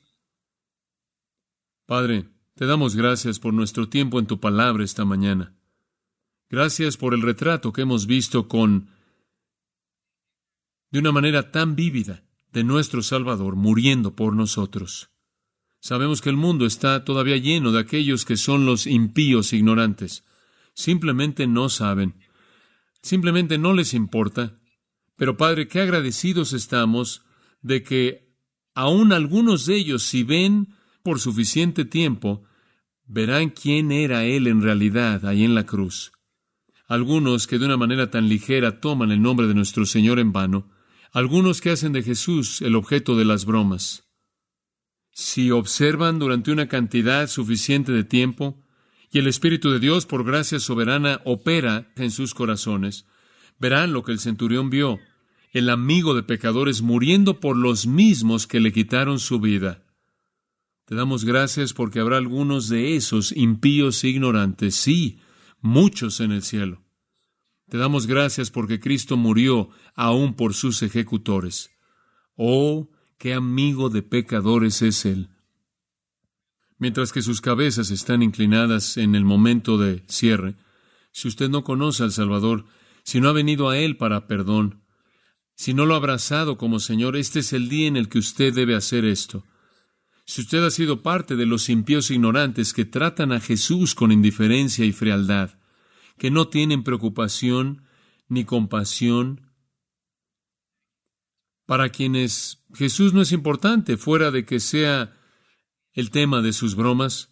Speaker 2: Padre, te damos gracias por nuestro tiempo en tu palabra esta mañana. Gracias por el retrato que hemos visto con, de una manera tan vívida, de nuestro Salvador muriendo por nosotros. Sabemos que el mundo está todavía lleno de aquellos que son los impíos ignorantes. Simplemente no saben. Simplemente no les importa. Pero, Padre, qué agradecidos estamos de que aún algunos de ellos, si ven por suficiente tiempo, verán quién era Él en realidad ahí en la cruz. Algunos que de una manera tan ligera toman el nombre de nuestro Señor en vano, algunos que hacen de Jesús el objeto de las bromas. Si observan durante una cantidad suficiente de tiempo, y el Espíritu de Dios, por gracia soberana, opera en sus corazones, verán lo que el centurión vio, el amigo de pecadores muriendo por los mismos que le quitaron su vida. Te damos gracias porque habrá algunos de esos impíos e ignorantes, sí, muchos en el cielo. Te damos gracias porque Cristo murió aún por sus ejecutores. Oh, qué amigo de pecadores es Él. Mientras que sus cabezas están inclinadas en el momento de cierre, si usted no conoce al Salvador, si no ha venido a Él para perdón, si no lo ha abrazado como Señor, este es el día en el que usted debe hacer esto. Si usted ha sido parte de los impíos ignorantes que tratan a Jesús con indiferencia y frialdad, que no tienen preocupación ni compasión, para quienes Jesús no es importante, fuera de que sea el tema de sus bromas,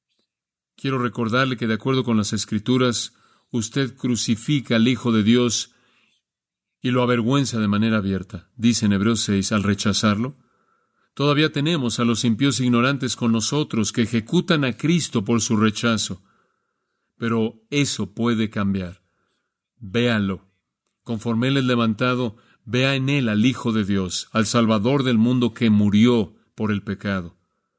Speaker 2: quiero recordarle que de acuerdo con las Escrituras, usted crucifica al Hijo de Dios y lo avergüenza de manera abierta. Dice en Hebreos seis, al rechazarlo, todavía tenemos a los impíos ignorantes con nosotros que ejecutan a Cristo por su rechazo. Pero eso puede cambiar. Véalo. Conforme Él es levantado, vea en Él al Hijo de Dios, al Salvador del mundo que murió por el pecado.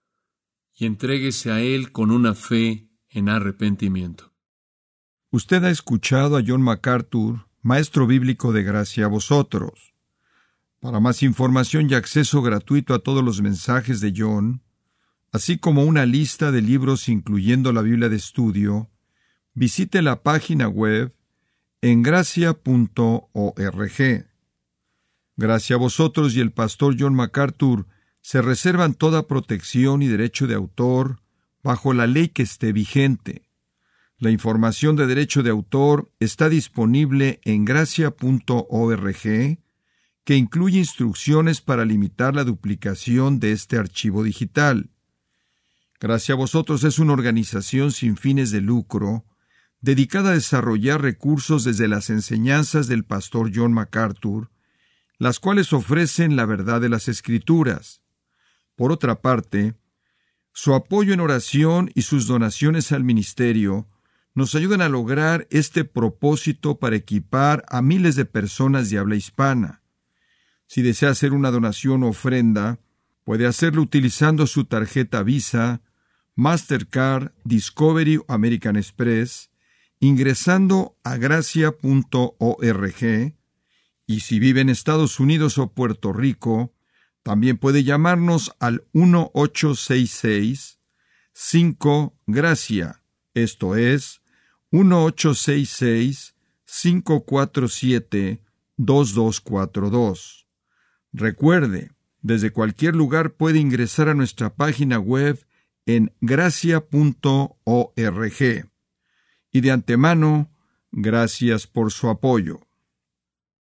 Speaker 2: Y entréguese a Él con una fe en arrepentimiento.
Speaker 1: Usted ha escuchado a John MacArthur, maestro bíblico de gracia a vosotros. Para más información y acceso gratuito a todos los mensajes de John, así como una lista de libros incluyendo la Biblia de estudio, visite la página web en gracia punto org. Gracia a vosotros y el pastor John MacArthur se reservan toda protección y derecho de autor bajo la ley que esté vigente. La información de derecho de autor está disponible en gracia punto org, que incluye instrucciones para limitar la duplicación de este archivo digital. Gracia a vosotros es una organización sin fines de lucro, dedicada a desarrollar recursos desde las enseñanzas del pastor John MacArthur, las cuales ofrecen la verdad de las Escrituras. Por otra parte, su apoyo en oración y sus donaciones al ministerio nos ayudan a lograr este propósito para equipar a miles de personas de habla hispana. Si desea hacer una donación o ofrenda, puede hacerlo utilizando su tarjeta Visa, Mastercard, Discovery o American Express, ingresando a gracia punto org, y si vive en Estados Unidos o Puerto Rico, también puede llamarnos al uno ocho seis seis cinco gracia, esto es, uno ocho seis seis cinco cuatro siete dos dos cuatro dos. Recuerde, desde cualquier lugar puede ingresar a nuestra página web en gracia punto org. Y de antemano, gracias por su apoyo.